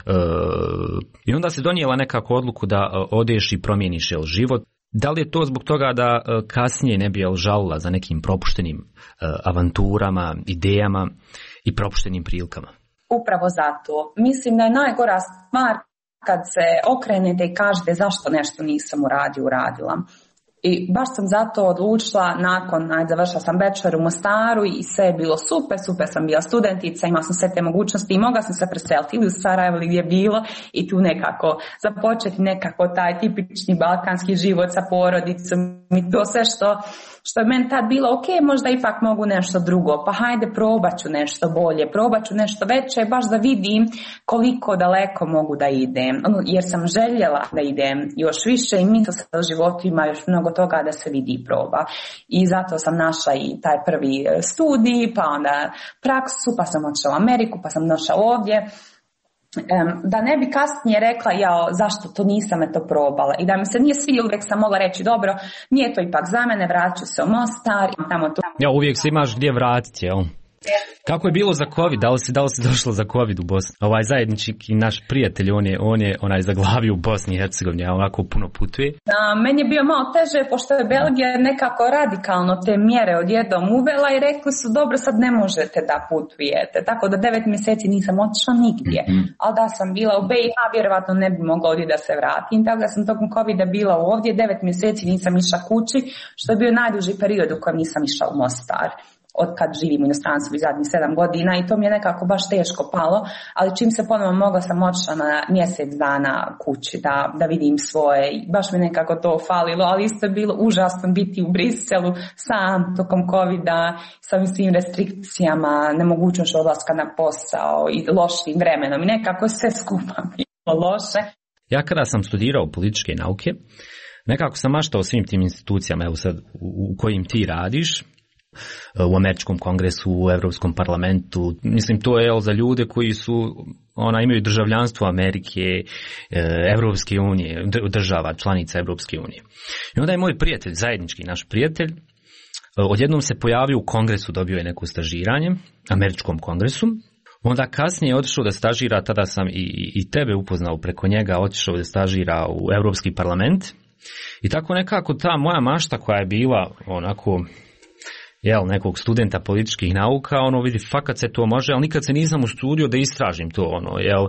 i onda si donijela nekako odluku da odeš i promijeniš život. Da li je to zbog toga da kasnije ne bi žalila za nekim propuštenim avanturama, idejama i propuštenim prilikama? Upravo zato. Mislim da je najgora stvar kad se okrenete i kažete zašto nešto nisam uradila. I baš sam zato odlučila nakon, završila sam bachelor u Mostaru i sve je bilo super sam bila studentica, imala sam sve te mogućnosti i mogla sam se preseliti ili u Sarajevo ili gdje je bilo i tu nekako započeti nekako taj tipični balkanski život sa porodicom i to sve što je meni tad bilo ok, možda ipak mogu nešto drugo, pa hajde probat ću nešto bolje, probat ću nešto veće, baš da vidim koliko daleko mogu da idem, jer sam željela da idem još više i mislim da u životu ima još mnogo toga da se vidi i proba. I zato sam našla i taj prvi studij, pa onda praksu, pa sam odšla u Ameriku, pa sam došla ovdje. Da ne bi kasnije rekla zašto to nisam to probala i da mi se nije svidjelo, uvijek sam mogla reći dobro, nije to ipak za mene, vraću se u Mostar i tamo to. Uvijek se imaš gdje vratiti, jel? Kako je bilo za COVID? Da li si došla za COVID u Bosni? Ovaj zajednički naš prijatelj, on je onaj zaglavio u Bosni i Hercegovini, a onako puno putuje. Meni je bio malo teže, pošto je Belgija nekako radikalno te mjere odjednom uvela i rekli su dobro, sad ne možete da putujete. Tako da 9 mjeseci nisam otišla nigdje. Ali da sam bila u BiH, vjerovatno ne bi mogla ovdje da se vratim. Tako da sam tokom COVID-a bila ovdje, 9 mjeseci nisam išla kući, što je bio najduži period u kojem nisam išla u Mostar. Od kad živim u inostranstvu i zadnjih 7 godina i to mi je nekako baš teško palo, ali čim se ponovno mogla sam otišla na mjesec dana kući da vidim svoje i baš mi nekako to falilo, ali isto je bilo užasno biti u Briselu sam tokom COVID-a sa svim restrikcijama, nemogućnošću odlaska na posao i lošim vremenom i nekako sve skupa bilo loše. Ja kada sam studirao političke nauke, nekako sam maštao svim tim institucijama, evo sad u kojim ti radiš, u Američkom kongresu, u Europskom parlamentu. Mislim, to je za ljude koji imaju državljanstvo Amerike, Europske unije, država, članica Europske unije. I onda je moj prijatelj, zajednički naš prijatelj, odjednom se pojavio u kongresu, dobio je neko stažiranje, Američkom kongresu. Onda kasnije je otišao da stažira, tada sam i tebe upoznao preko njega, otišao da stažira u Europski parlament. I tako nekako ta moja mašta koja je bila onako nekog studenta političkih nauka, vidi, fakat se to može, ali nikad se nisam usudio da istražim to,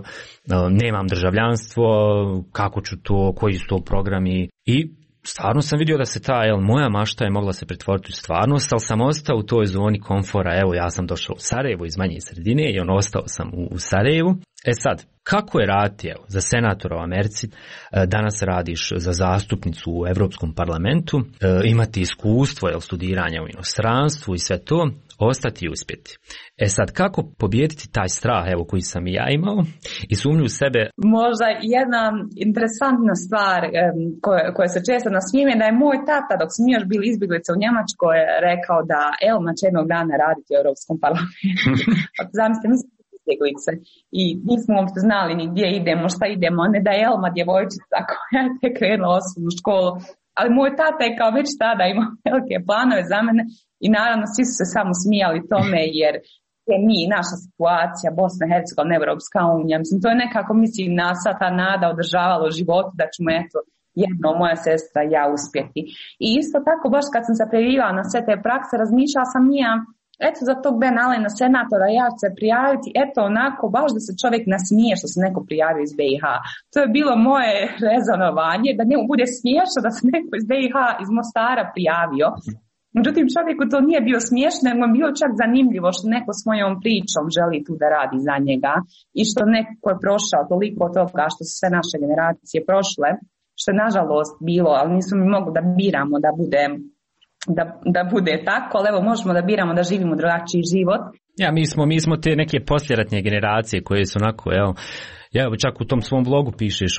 nemam državljanstvo, kako ću to, koji su to programi i stvarno sam vidio da se ta moja mašta je mogla se pretvoriti u stvarnost, ali sam ostao u toj zoni komfora, ja sam došao u Sarajevo iz manje sredine i ostao sam u Sarajevu. Sad, kako je raditi za senatora u Americi, danas radiš za zastupnicu u Europskom parlamentu, imati iskustvo studiranja u inostranstvu i sve to, ostati i uspjeti. Sad, kako pobijediti taj strah koji sam i ja imao i sumnju u sebe? Možda jedna interesantna stvar koja se često nasmije je da je moj tata, dok smo još bili izbjeglice u Njemačkoj, rekao da Elma će jednog dana raditi u Europskom parlamentu. Zamislite, izbjeglice i nismo uopšte znali ni gdje idemo, šta idemo, ne da je Elma djevojčica koja je tek krenula osnovnu školu, ali moj tata je kao već tada imao velike planove za mene i naravno svi su se samo smijali tome jer je naša situacija, Bosna i Hercegovina, Evropska unija, mislim to je nekako nas ta nada održavala u životu da ćemo jedno moja sestra i ja uspjeti. I isto tako baš kad sam se prijavila na sve te prakse, razmišljala sam za tog Ben Allena senatora ja ću se prijaviti, onako baš da se čovjek nasmije što se neko prijavio iz BiH. To je bilo moje rezonovanje, da njemu bude smiješno da se neko iz BiH, iz Mostara prijavio. Međutim, čovjeku to nije bio smiješno, nego je bilo čak zanimljivo što neko s mojom pričom želi tu da radi za njega i što neko je prošao toliko toga što su sve naše generacije prošle, što je nažalost bilo, ali nismo mi mogli da biramo da bude tako, ali možemo da biramo da živimo drugačiji život. Ja, mi smo te neke posljeratnje generacije koje su onako, evo, čak u tom svom blogu pišeš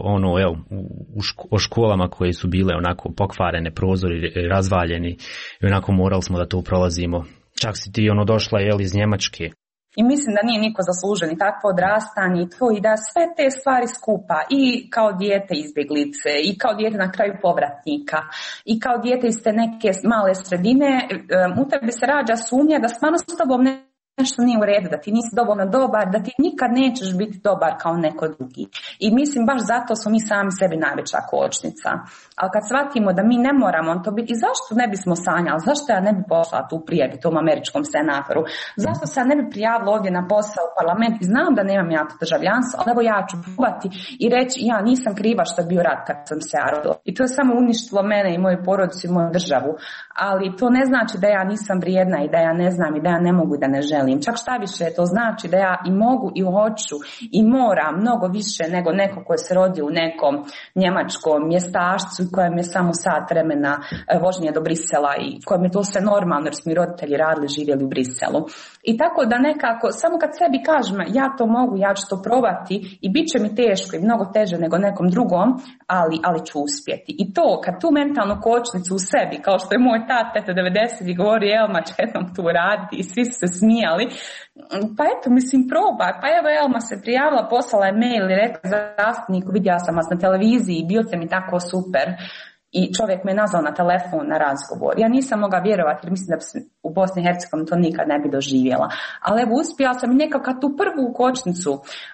o školama koje su bile onako pokvarene, prozori razvaljeni i onako morali smo da to prolazimo. Čak si ti došla iz Njemačke. I mislim da nije niko zaslužen i takvo odrastanje i to, i da sve te stvari skupa, i kao dijete izbjeglice, i kao dijete na kraju povratnika, i kao dijete iz te neke male sredine, u tebi se rađa sumnja da stvarno s tobom nešto nije u redu, da ti nisi dovoljno dobar, da ti nikad nećeš biti dobar kao neko drugi. I mislim baš zato smo mi sami sebi najveća kočnica. Ali kad shvatimo da mi ne moramo to biti, i zašto ne bismo sanjali, zašto ja ne bi poslala tu prijavu tom američkom senatoru, zašto se ja ne bi prijavila ovdje na posao u parlament i znam da nemam ja to državljanstvo, ali evo ja ću probati i reći ja nisam kriva što je bio rat kad sam se rodila. I to je samo uništilo mene i moju porodicu i moju državu. Ali to ne znači da ja nisam vrijedna i da ja ne znam i da ja ne mogu i da ne želim. Čak šta više, to znači da ja i mogu i hoću i moram mnogo više nego neko koji se rodio u nekom njemačkom mjestašcu i kojem je samo sat vremena vožnje do Brisela i kojem je to sve normalno jer smo i roditelji radili, živjeli u Briselu. I tako da nekako, samo kad sebi kažem ja to mogu, ja ću to probati i bit će mi teško i mnogo teže nego nekom drugom, ali ću uspjeti. I to, kad tu mentalnu kočnicu u sebi, kao što je moj tata 90 govori, Elma će jednom tu raditi i svi su se smijali, pa eto, mislim, probaj, pa evo Elma se prijavila, poslala je mail i rekla zastupniku, vidjela sam vas na televiziji, bio ste mi tako super. I čovjek me nazvao na telefon na razgovor. Ja nisam mogla vjerovati jer mislim da u Bosni i Hercegovini to nikad ne bi doživjela. Ali evo uspjela sam i nekako kad tu prvu kočnicu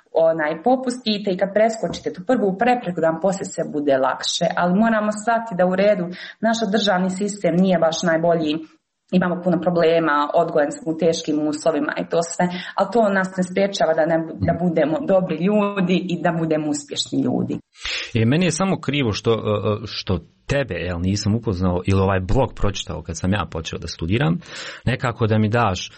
popustite i kad preskočite tu prvu prepreku da vam poslije sve bude lakše. Ali moramo shvatiti da u redu naš državni sistem nije baš najbolji. Imamo puno problema, odgojen smo u teškim uslovima i to sve, ali to nas ne sprječava da budemo dobri ljudi i da budemo uspješni ljudi. Meni je samo krivo što tebe nisam upoznao ili ovaj blog pročitao kad sam ja počeo da studiram, nekako da mi daš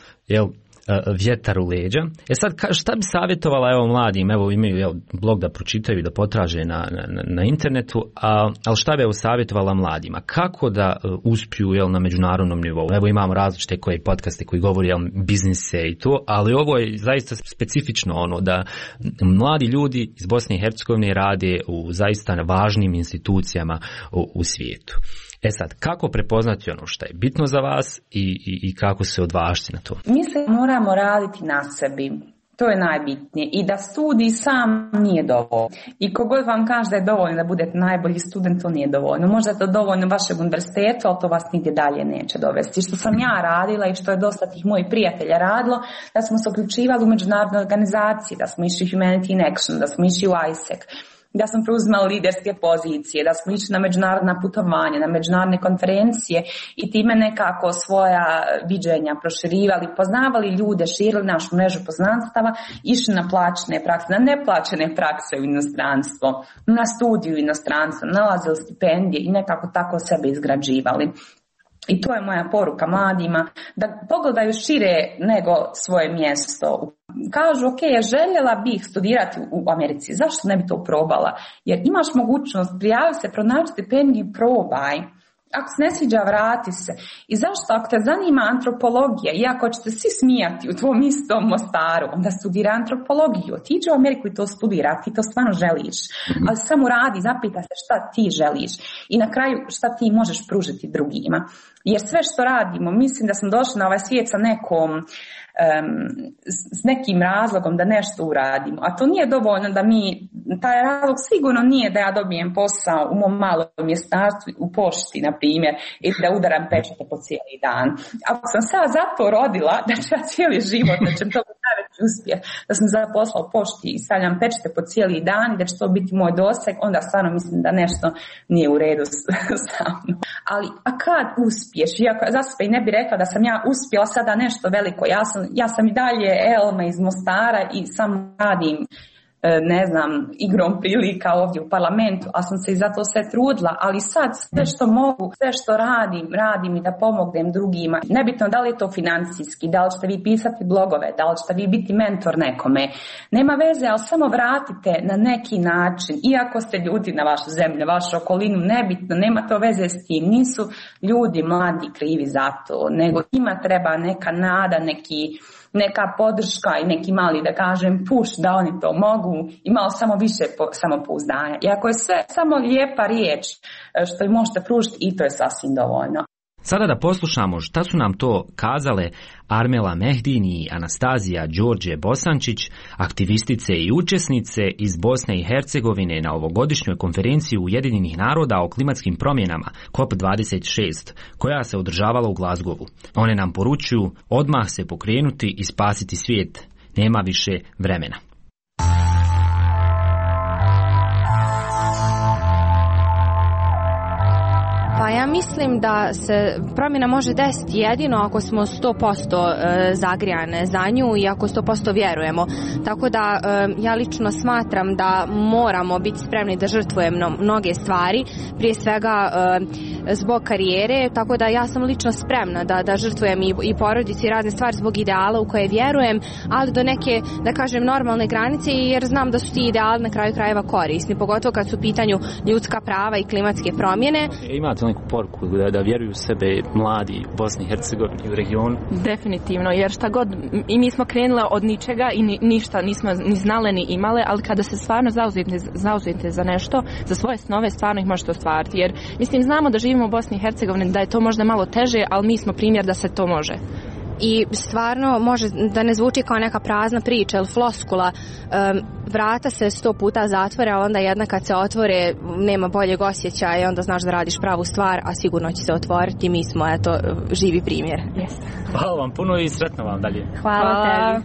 vjetar u leđa. Sad, šta bi savjetovala mladim, imaju blog da pročitaju i da potraže na internetu, ali šta bi savjetovala mladima? Kako da uspiju na međunarodnom nivou? Imamo različite koje podcaste koji govori biznise i to, ali ovo je zaista specifično da mladi ljudi iz Bosne i Hercegovine rade u zaista važnim institucijama u svijetu. Sad, kako prepoznati ono što je bitno za vas i kako se odvažiti na to? Mislim, moramo raditi na sebi. To je najbitnije. I da studij sam nije dovoljno. I kogod vam kaže da je dovoljno da budete najbolji student, to nije dovoljno. Možda je to dovoljno vašeg univerzitetu, ali to vas nigdje dalje neće dovesti. Što sam ja radila i što je dosta tih mojih prijatelja radilo, da smo se uključivali u međunarodne organizacije, da smo išli Humanity in Action, da smo išli u ISEC, da smo preuzimali liderske pozicije, da smo išli na međunarodna putovanja, na međunarodne konferencije i time nekako svoja viđenja proširivali, poznavali ljude, širili našu mrežu poznanstava, išli na plaćene prakse, na neplaćene prakse u inostranstvo, na studiju u inostranstvo, nalazili stipendije i nekako tako sebe izgrađivali. I to je moja poruka mladima, da pogledaju šire nego svoje mjesto. Kažu, ok, željela bih studirati u Americi, zašto ne bi to probala? Jer imaš mogućnost, prijavi se, pronaći stipendiju, probaj. Ako se ne sviđa, vrati se. I zašto? Ako te zanima antropologija, i ako ćete svi smijati u tvom istom Mostaru, onda studira antropologiju. Otiđi u Ameriku i to studira, ti to stvarno želiš. Ali samo radi, zapita se šta ti želiš. I na kraju šta ti možeš pružiti drugima. Jer sve što radimo, mislim da smo došli na ovaj svijet sa s nekim razlogom da nešto uradimo. A to nije dovoljno da taj razlog sigurno nije da ja dobijem posao u mom malom mjestarstvu u pošti, na primjer, i da udaram pečate po cijeli dan. Ako sam sad zato rodila, da ću ja cijeli život, da će to biti najveći uspjeh, da sam zaposlala u pošti i stavljam pečate po cijeli dan i da će to biti moj doseg, onda stvarno mislim da nešto nije u redu sa mnom. Ali, a kad uspješ, iako za sebe i ne bi rekla da sam ja uspjela sada nešto veliko, ja sam i dalje Elma iz Mostara i samo radim, ne znam, igrom prilika ovdje u parlamentu, a sam se i zato sve trudila, ali sad sve što mogu, sve što radim i da pomognem drugima. Nebitno da li je to financijski, da li ćete vi pisati blogove, da li ćete vi biti mentor nekome, nema veze, ali samo vratite na neki način, iako ste ljudi na vašu zemlju, vašu okolinu, nebitno, nema to veze s tim, nisu ljudi mladi krivi za to, nego ima treba neka nada, neka podrška i neki mali, da kažem, push da oni to mogu i malo samo više samopouzdanja. I ako je sve samo lijepa riječ što im možete pružiti, i to je sasvim dovoljno. Sada da poslušamo šta su nam to kazale Armela Mehdin i Anastazija Đorđe Bosančić, aktivistice i učesnice iz Bosne i Hercegovine na ovogodišnjoj konferenciji Ujedinjenih naroda o klimatskim promjenama COP26, koja se održavala u Glasgowu. One nam poručuju odmah se pokrenuti i spasiti svijet. Nema više vremena. Pa ja mislim da se promjena može desiti jedino ako smo 100% zagrijane za nju i ako 100% vjerujemo. Tako da ja lično smatram da moramo biti spremni da žrtvujemo mnoge stvari, prije svega zbog karijere, tako da ja sam lično spremna da žrtvujem i porodicu i razne stvari zbog ideala u koje vjerujem, ali do neke, da kažem, normalne granice, jer znam da su ti ideali na kraju krajeva korisni, pogotovo kad su u pitanju ljudska prava i klimatske promjene. Imate neku poruku da vjeruju u sebe mladi u Bosni i Hercegovini, u regionu? Definitivno, jer šta god, i mi smo krenule od ničega i ništa nismo ni znale ni imale, ali kada se stvarno zauzmete za nešto, za svoje snove, stvarno ih možete ostvariti, jer mislim znamo da živimo u Bosni i Hercegovini, da je to možda malo teže, ali mi smo primjer da se to može. I stvarno može da ne zvuči kao neka prazna priča ili floskula, vrata se 100 puta zatvore, a onda jedna kad se otvore nema boljeg osjećaja i onda znaš da radiš pravu stvar, a sigurno će se otvoriti. Mi smo, eto, živi primjer. Yes. Hvala vam puno i sretno vam dalje. Hvala tebi.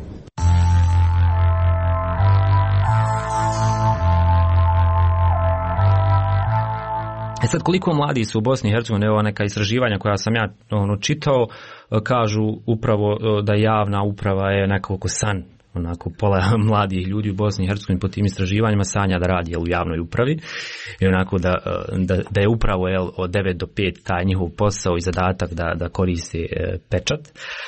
Sad koliko mladi su u Bosni i Hercegovini, evo neka istraživanja koja sam ja čitao, kažu upravo da javna uprava je nekako san, onako pola mladih ljudi u Bosni i Hercegovini po tim istraživanjima sanja da radi u javnoj upravi i onako da je upravo od 9 do 5 taj njihov posao i zadatak da koriste pečat.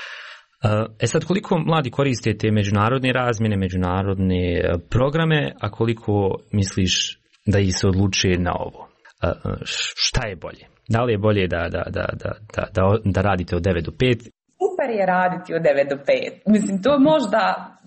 Sad koliko mladi koriste te međunarodne razmjene, međunarodne programe, a koliko misliš da ih se odlučuje na ovo? Šta je bolje? Da li je bolje da radite od 9 do 5? Super je raditi od 9 do 5. Mislim, to je možda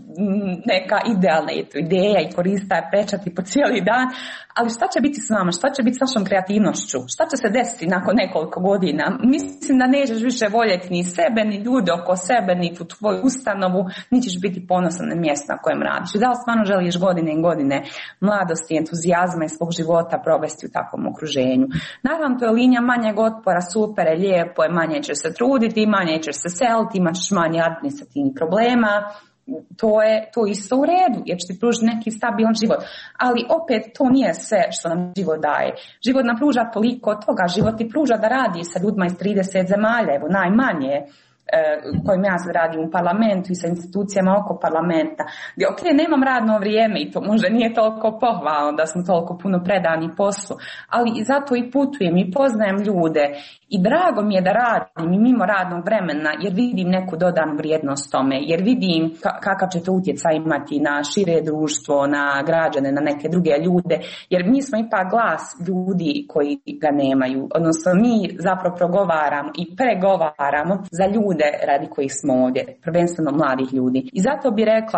neka idealna ideja i korista je pečati po cijeli dan, ali šta će biti s vama? Šta će biti s vašom kreativnošću? Šta će se desiti nakon nekoliko godina? Mislim da nećeš više voljeti ni sebe, ni ljude oko sebe, ni tu tvoju ustanovu, ni ćeš biti ponosan na mjesto na kojem radiš. Da li stvarno želiš godine i godine mladosti, entuzijazma i svog života provesti u takvom okruženju? Naravno, to je linija manjeg otpora, super je, lijepo je, manje ćeš se truditi, manje ćeš se seliti, imaš manje administrativnih problema. To je isto u redu, jer će ti pružiti neki stabilan život. Ali opet to nije sve što nam život daje. Život nam pruža toliko toga, život ti pruža da radi sa ljudima iz 30 zemalja, evo najmanje kojim ja radim u parlamentu i sa institucijama oko parlamenta. Gdje, ok, nemam radno vrijeme i to možda nije toliko pohvalno da smo toliko puno predani poslu, ali i zato i putujem i poznajem ljude i drago mi je da radim i mimo radnog vremena jer vidim neku dodanu vrijednost tome, jer vidim kakav će to utjecaj imati na šire društvo, na građane, na neke druge ljude, jer mi smo ipak glas ljudi koji ga nemaju, odnosno mi zapravo progovaramo i pregovaramo za ljude radi kojih smo ovdje, prvenstveno mladih ljudi. I zato bi rekla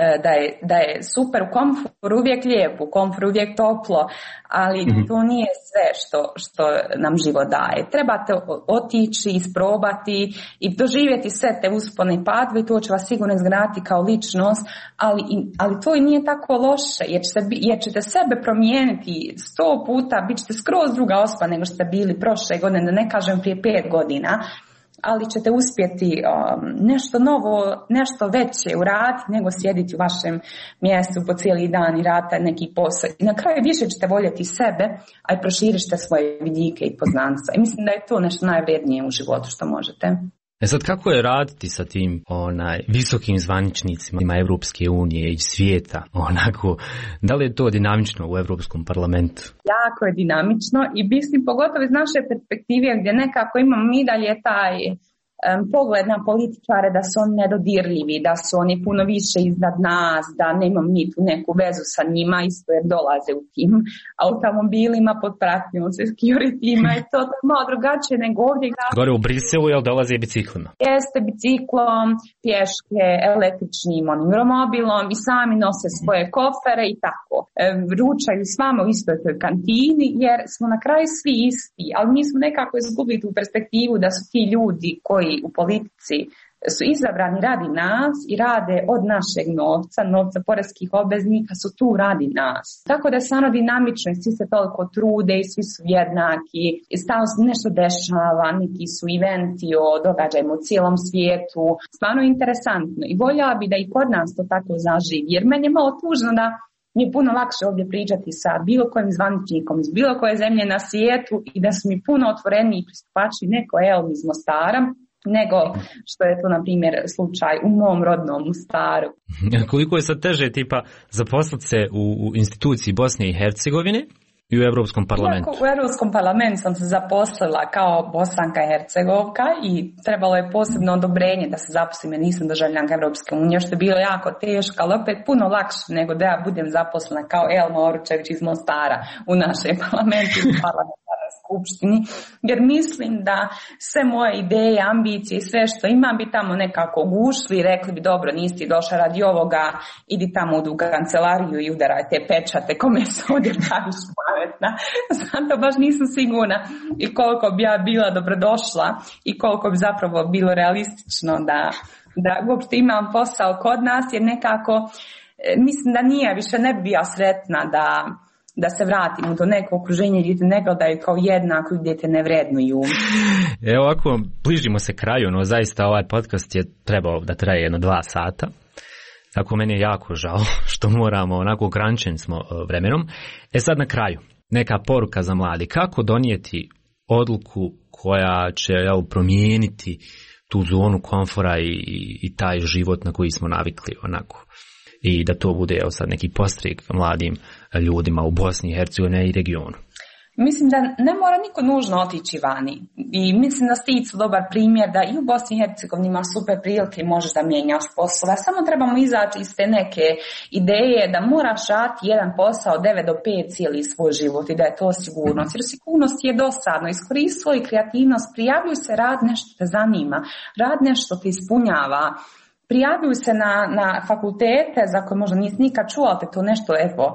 da je super u komforu uvijek lijepo, u komforu uvijek toplo, ali to nije sve što nam život daje. Trebate otići, isprobati i doživjeti sve te uspone i padove, to će vas sigurno izgraditi kao ličnost, ali to i nije tako loše, jer ćete sebe promijeniti 100 puta, bit ćete skroz druga osoba nego što ste bili prošle godine, da ne kažem prije 5 godina, ali ćete uspjeti nešto novo, nešto veće uraditi nego sjediti u vašem mjestu po cijeli dan i raditi neki posao. I na kraju više ćete voljeti sebe, a i proširit ćete svoje vidike i poznanstva. I mislim da je to nešto najvrijednije u životu što možete. Sad kako je raditi sa tim visokim zvaničnicima Europske unije i svijeta? Onako, da li je to dinamično u Europskom parlamentu? Jako je dinamično i mislim pogotovo iz naše perspektive gdje nekako imamo mi dalje taj pogled na političare da su oni nedodirljivi, da su oni puno više iznad nas, da nemamo mi tu neku vezu sa njima, isto jer dolaze u tim automobilima pod pratnjom securityma i to je malo drugačije nego ovdje. Gore u Briselu, jel dolaze biciklima? Jeste, biciklom, pješke, električnim onim romobilom i sami nose svoje kofere i tako. Ručaju s vama u istoj toj kantini jer smo na kraju svi isti, ali mi smo nekako izgubili tu perspektivu da su ti ljudi koji u politici su izabrani radi nas i rade od našeg novca poreskih obveznika su tu radi nas. Tako da je stvarno dinamično i svi se toliko trude i svi su jednaki i stalno se nešto dešava, neki su eventi o događajima u cijelom svijetu. Stvarno je interesantno i voljela bi da i kod nas to tako zaživi jer meni je malo tužno da mi je puno lakše ovdje pričati sa bilo kojim zvaničnikom iz bilo koje zemlje na svijetu i da su mi puno otvoreniji pristupači neko iz Mostara nego što je to, na primjer, slučaj u mom rodnom Mostaru. Koliko je sad teže tipa zaposliti se u instituciji Bosne i Hercegovine i u Europskom parlamentu? U Europskom parlamentu sam se zaposlila kao Bosanka i Hercegovka i trebalo je posebno odobrenje da se zaposlim jer nisam državljanka Europske unije, što je bilo jako teško, ali opet puno lakše nego da ja budem zaposlena kao Elma Oručević iz Mostara u našem parlamentu i parlamentarnoj skupštini, jer mislim da sve moje ideje, ambicije i sve što imam bi tamo nekako gušli i rekli bi dobro, nisi došla radi ovoga, idi tamo u kancelariju i udaraj te pečate, kome se ovdje praviš pametna. Zato baš nisam sigurna i koliko bi ja bila dobrodošla i koliko bi zapravo bilo realistično da uopšte imam posao kod nas, jer nekako mislim da nije, više ne bi bila sretna da se vratimo do nekog okruženja gdje te ne gledaju kao jednako i gdje te ne vrednuju. Evo ovako, bližimo se kraju, no zaista ovaj podcast je trebao da traje jedno 2 sata. Tako meni je jako žao što moramo, onako ograničeni smo vremenom. Sad na kraju, neka poruka za mladi. Kako donijeti odluku koja će promijeniti tu zonu komfora i taj život na koji smo navikli onako. I da to bude sad neki postrijek mladim ljudima u Bosni i Hercegovini i regionu. Mislim da ne mora niko nužno otići vani. I mislim da ste dobar primjer da i u Bosni i Hercegovini ima super prilike i možeš da mijenjaš poslove. Samo trebamo izaći iz te neke ideje da moraš raditi jedan posao 9 do 5 cijeli svoj život i da je to sigurnost. Jer sigurnost je dosadno. Iskoristi svoju kreativnost, prijavljuj se, rad nešto te zanima, rad nešto te ispunjava. Prijavljuju se na fakultete za koje možda nisi nikad čuo, ali te to nešto,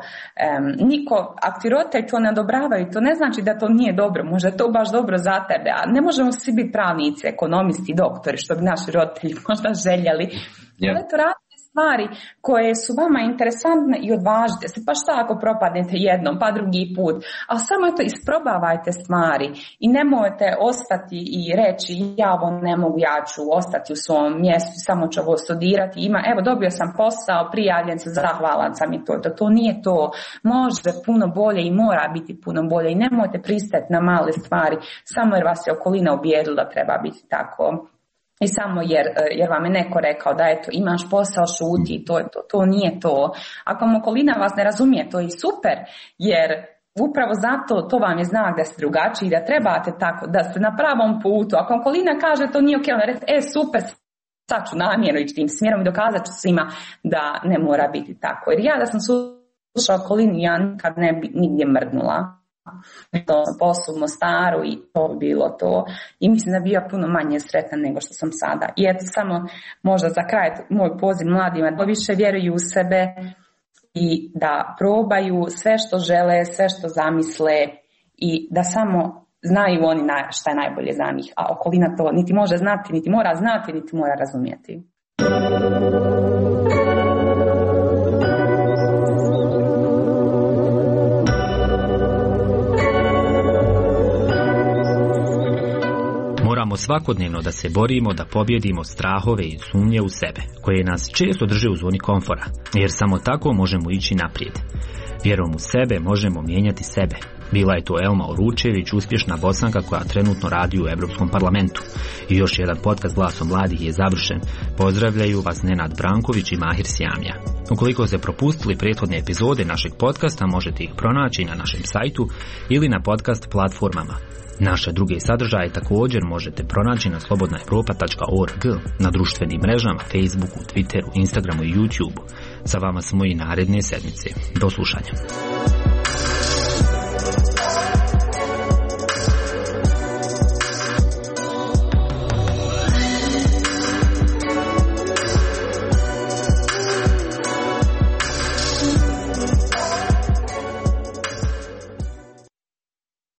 ako ti roditelji to ne odobravaju, to ne znači da to nije dobro, možda je to baš dobro za tebe, a ne možemo svi biti pravnici, ekonomisti, doktori, što bi naši roditelji možda željeli. Ali to radite stvari koje su vama interesantne i odvažite se, pa šta ako propadnete jednom, pa drugi put, ali samo isprobavajte stvari i nemojte ostati i reći ja ovo ne mogu, ja ću ostati u svom mjestu, samo ću ovo studirati, dobio sam posao, prijavljen se, zahvalan sam i to nije to, može puno bolje i mora biti puno bolje i nemojte pristati na male stvari samo jer vas je okolina ubijedila da treba biti tako. I samo jer vam je neko rekao da imaš posao, šuti, to nije to. Ako okolina vas ne razumije, to je super, jer upravo zato to vam je znak da ste drugačiji, da trebate tako, da ste na pravom putu. Ako okolina kaže to nije ok, onda reći, super, sad ću namjerno ići tim smjerom i dokazat ću svima da ne mora biti tako. Jer ja da sam slušala okolinu, ja nikad ne bi nigdje mrdnula. To sam poslu u Mostaru i to bi bilo to. I mislim da bi ja puno manje sretna nego što sam sada. I eto samo možda za kraj moj poziv mladima da više vjeruju u sebe i da probaju sve što žele, sve što zamisle i da samo znaju oni šta je najbolje za njih. A okolina to niti može znati, niti mora znati, niti mora razumjeti. Moramo svakodnevno da se borimo da pobjedimo strahove i sumnje u sebe, koje nas često drže u zoni komfora, jer samo tako možemo ići naprijed. Vjerom u sebe možemo mijenjati sebe. Bila je to Elma Oručević, uspješna Bosanka koja trenutno radi u Europskom parlamentu. I još jedan podcast Glasom mladih je završen. Pozdravljaju vas Nenad Branković i Mahir Sjamija. Ukoliko ste propustili prethodne epizode našeg podcasta, možete ih pronaći na našem sajtu ili na podcast platformama. Naše druge sadržaje također možete pronaći na slobodnaevropa.org, na društvenim mrežama, Facebooku, Twitteru, Instagramu i YouTubeu. Sa vama smo i naredne sedmice. Do slušanja.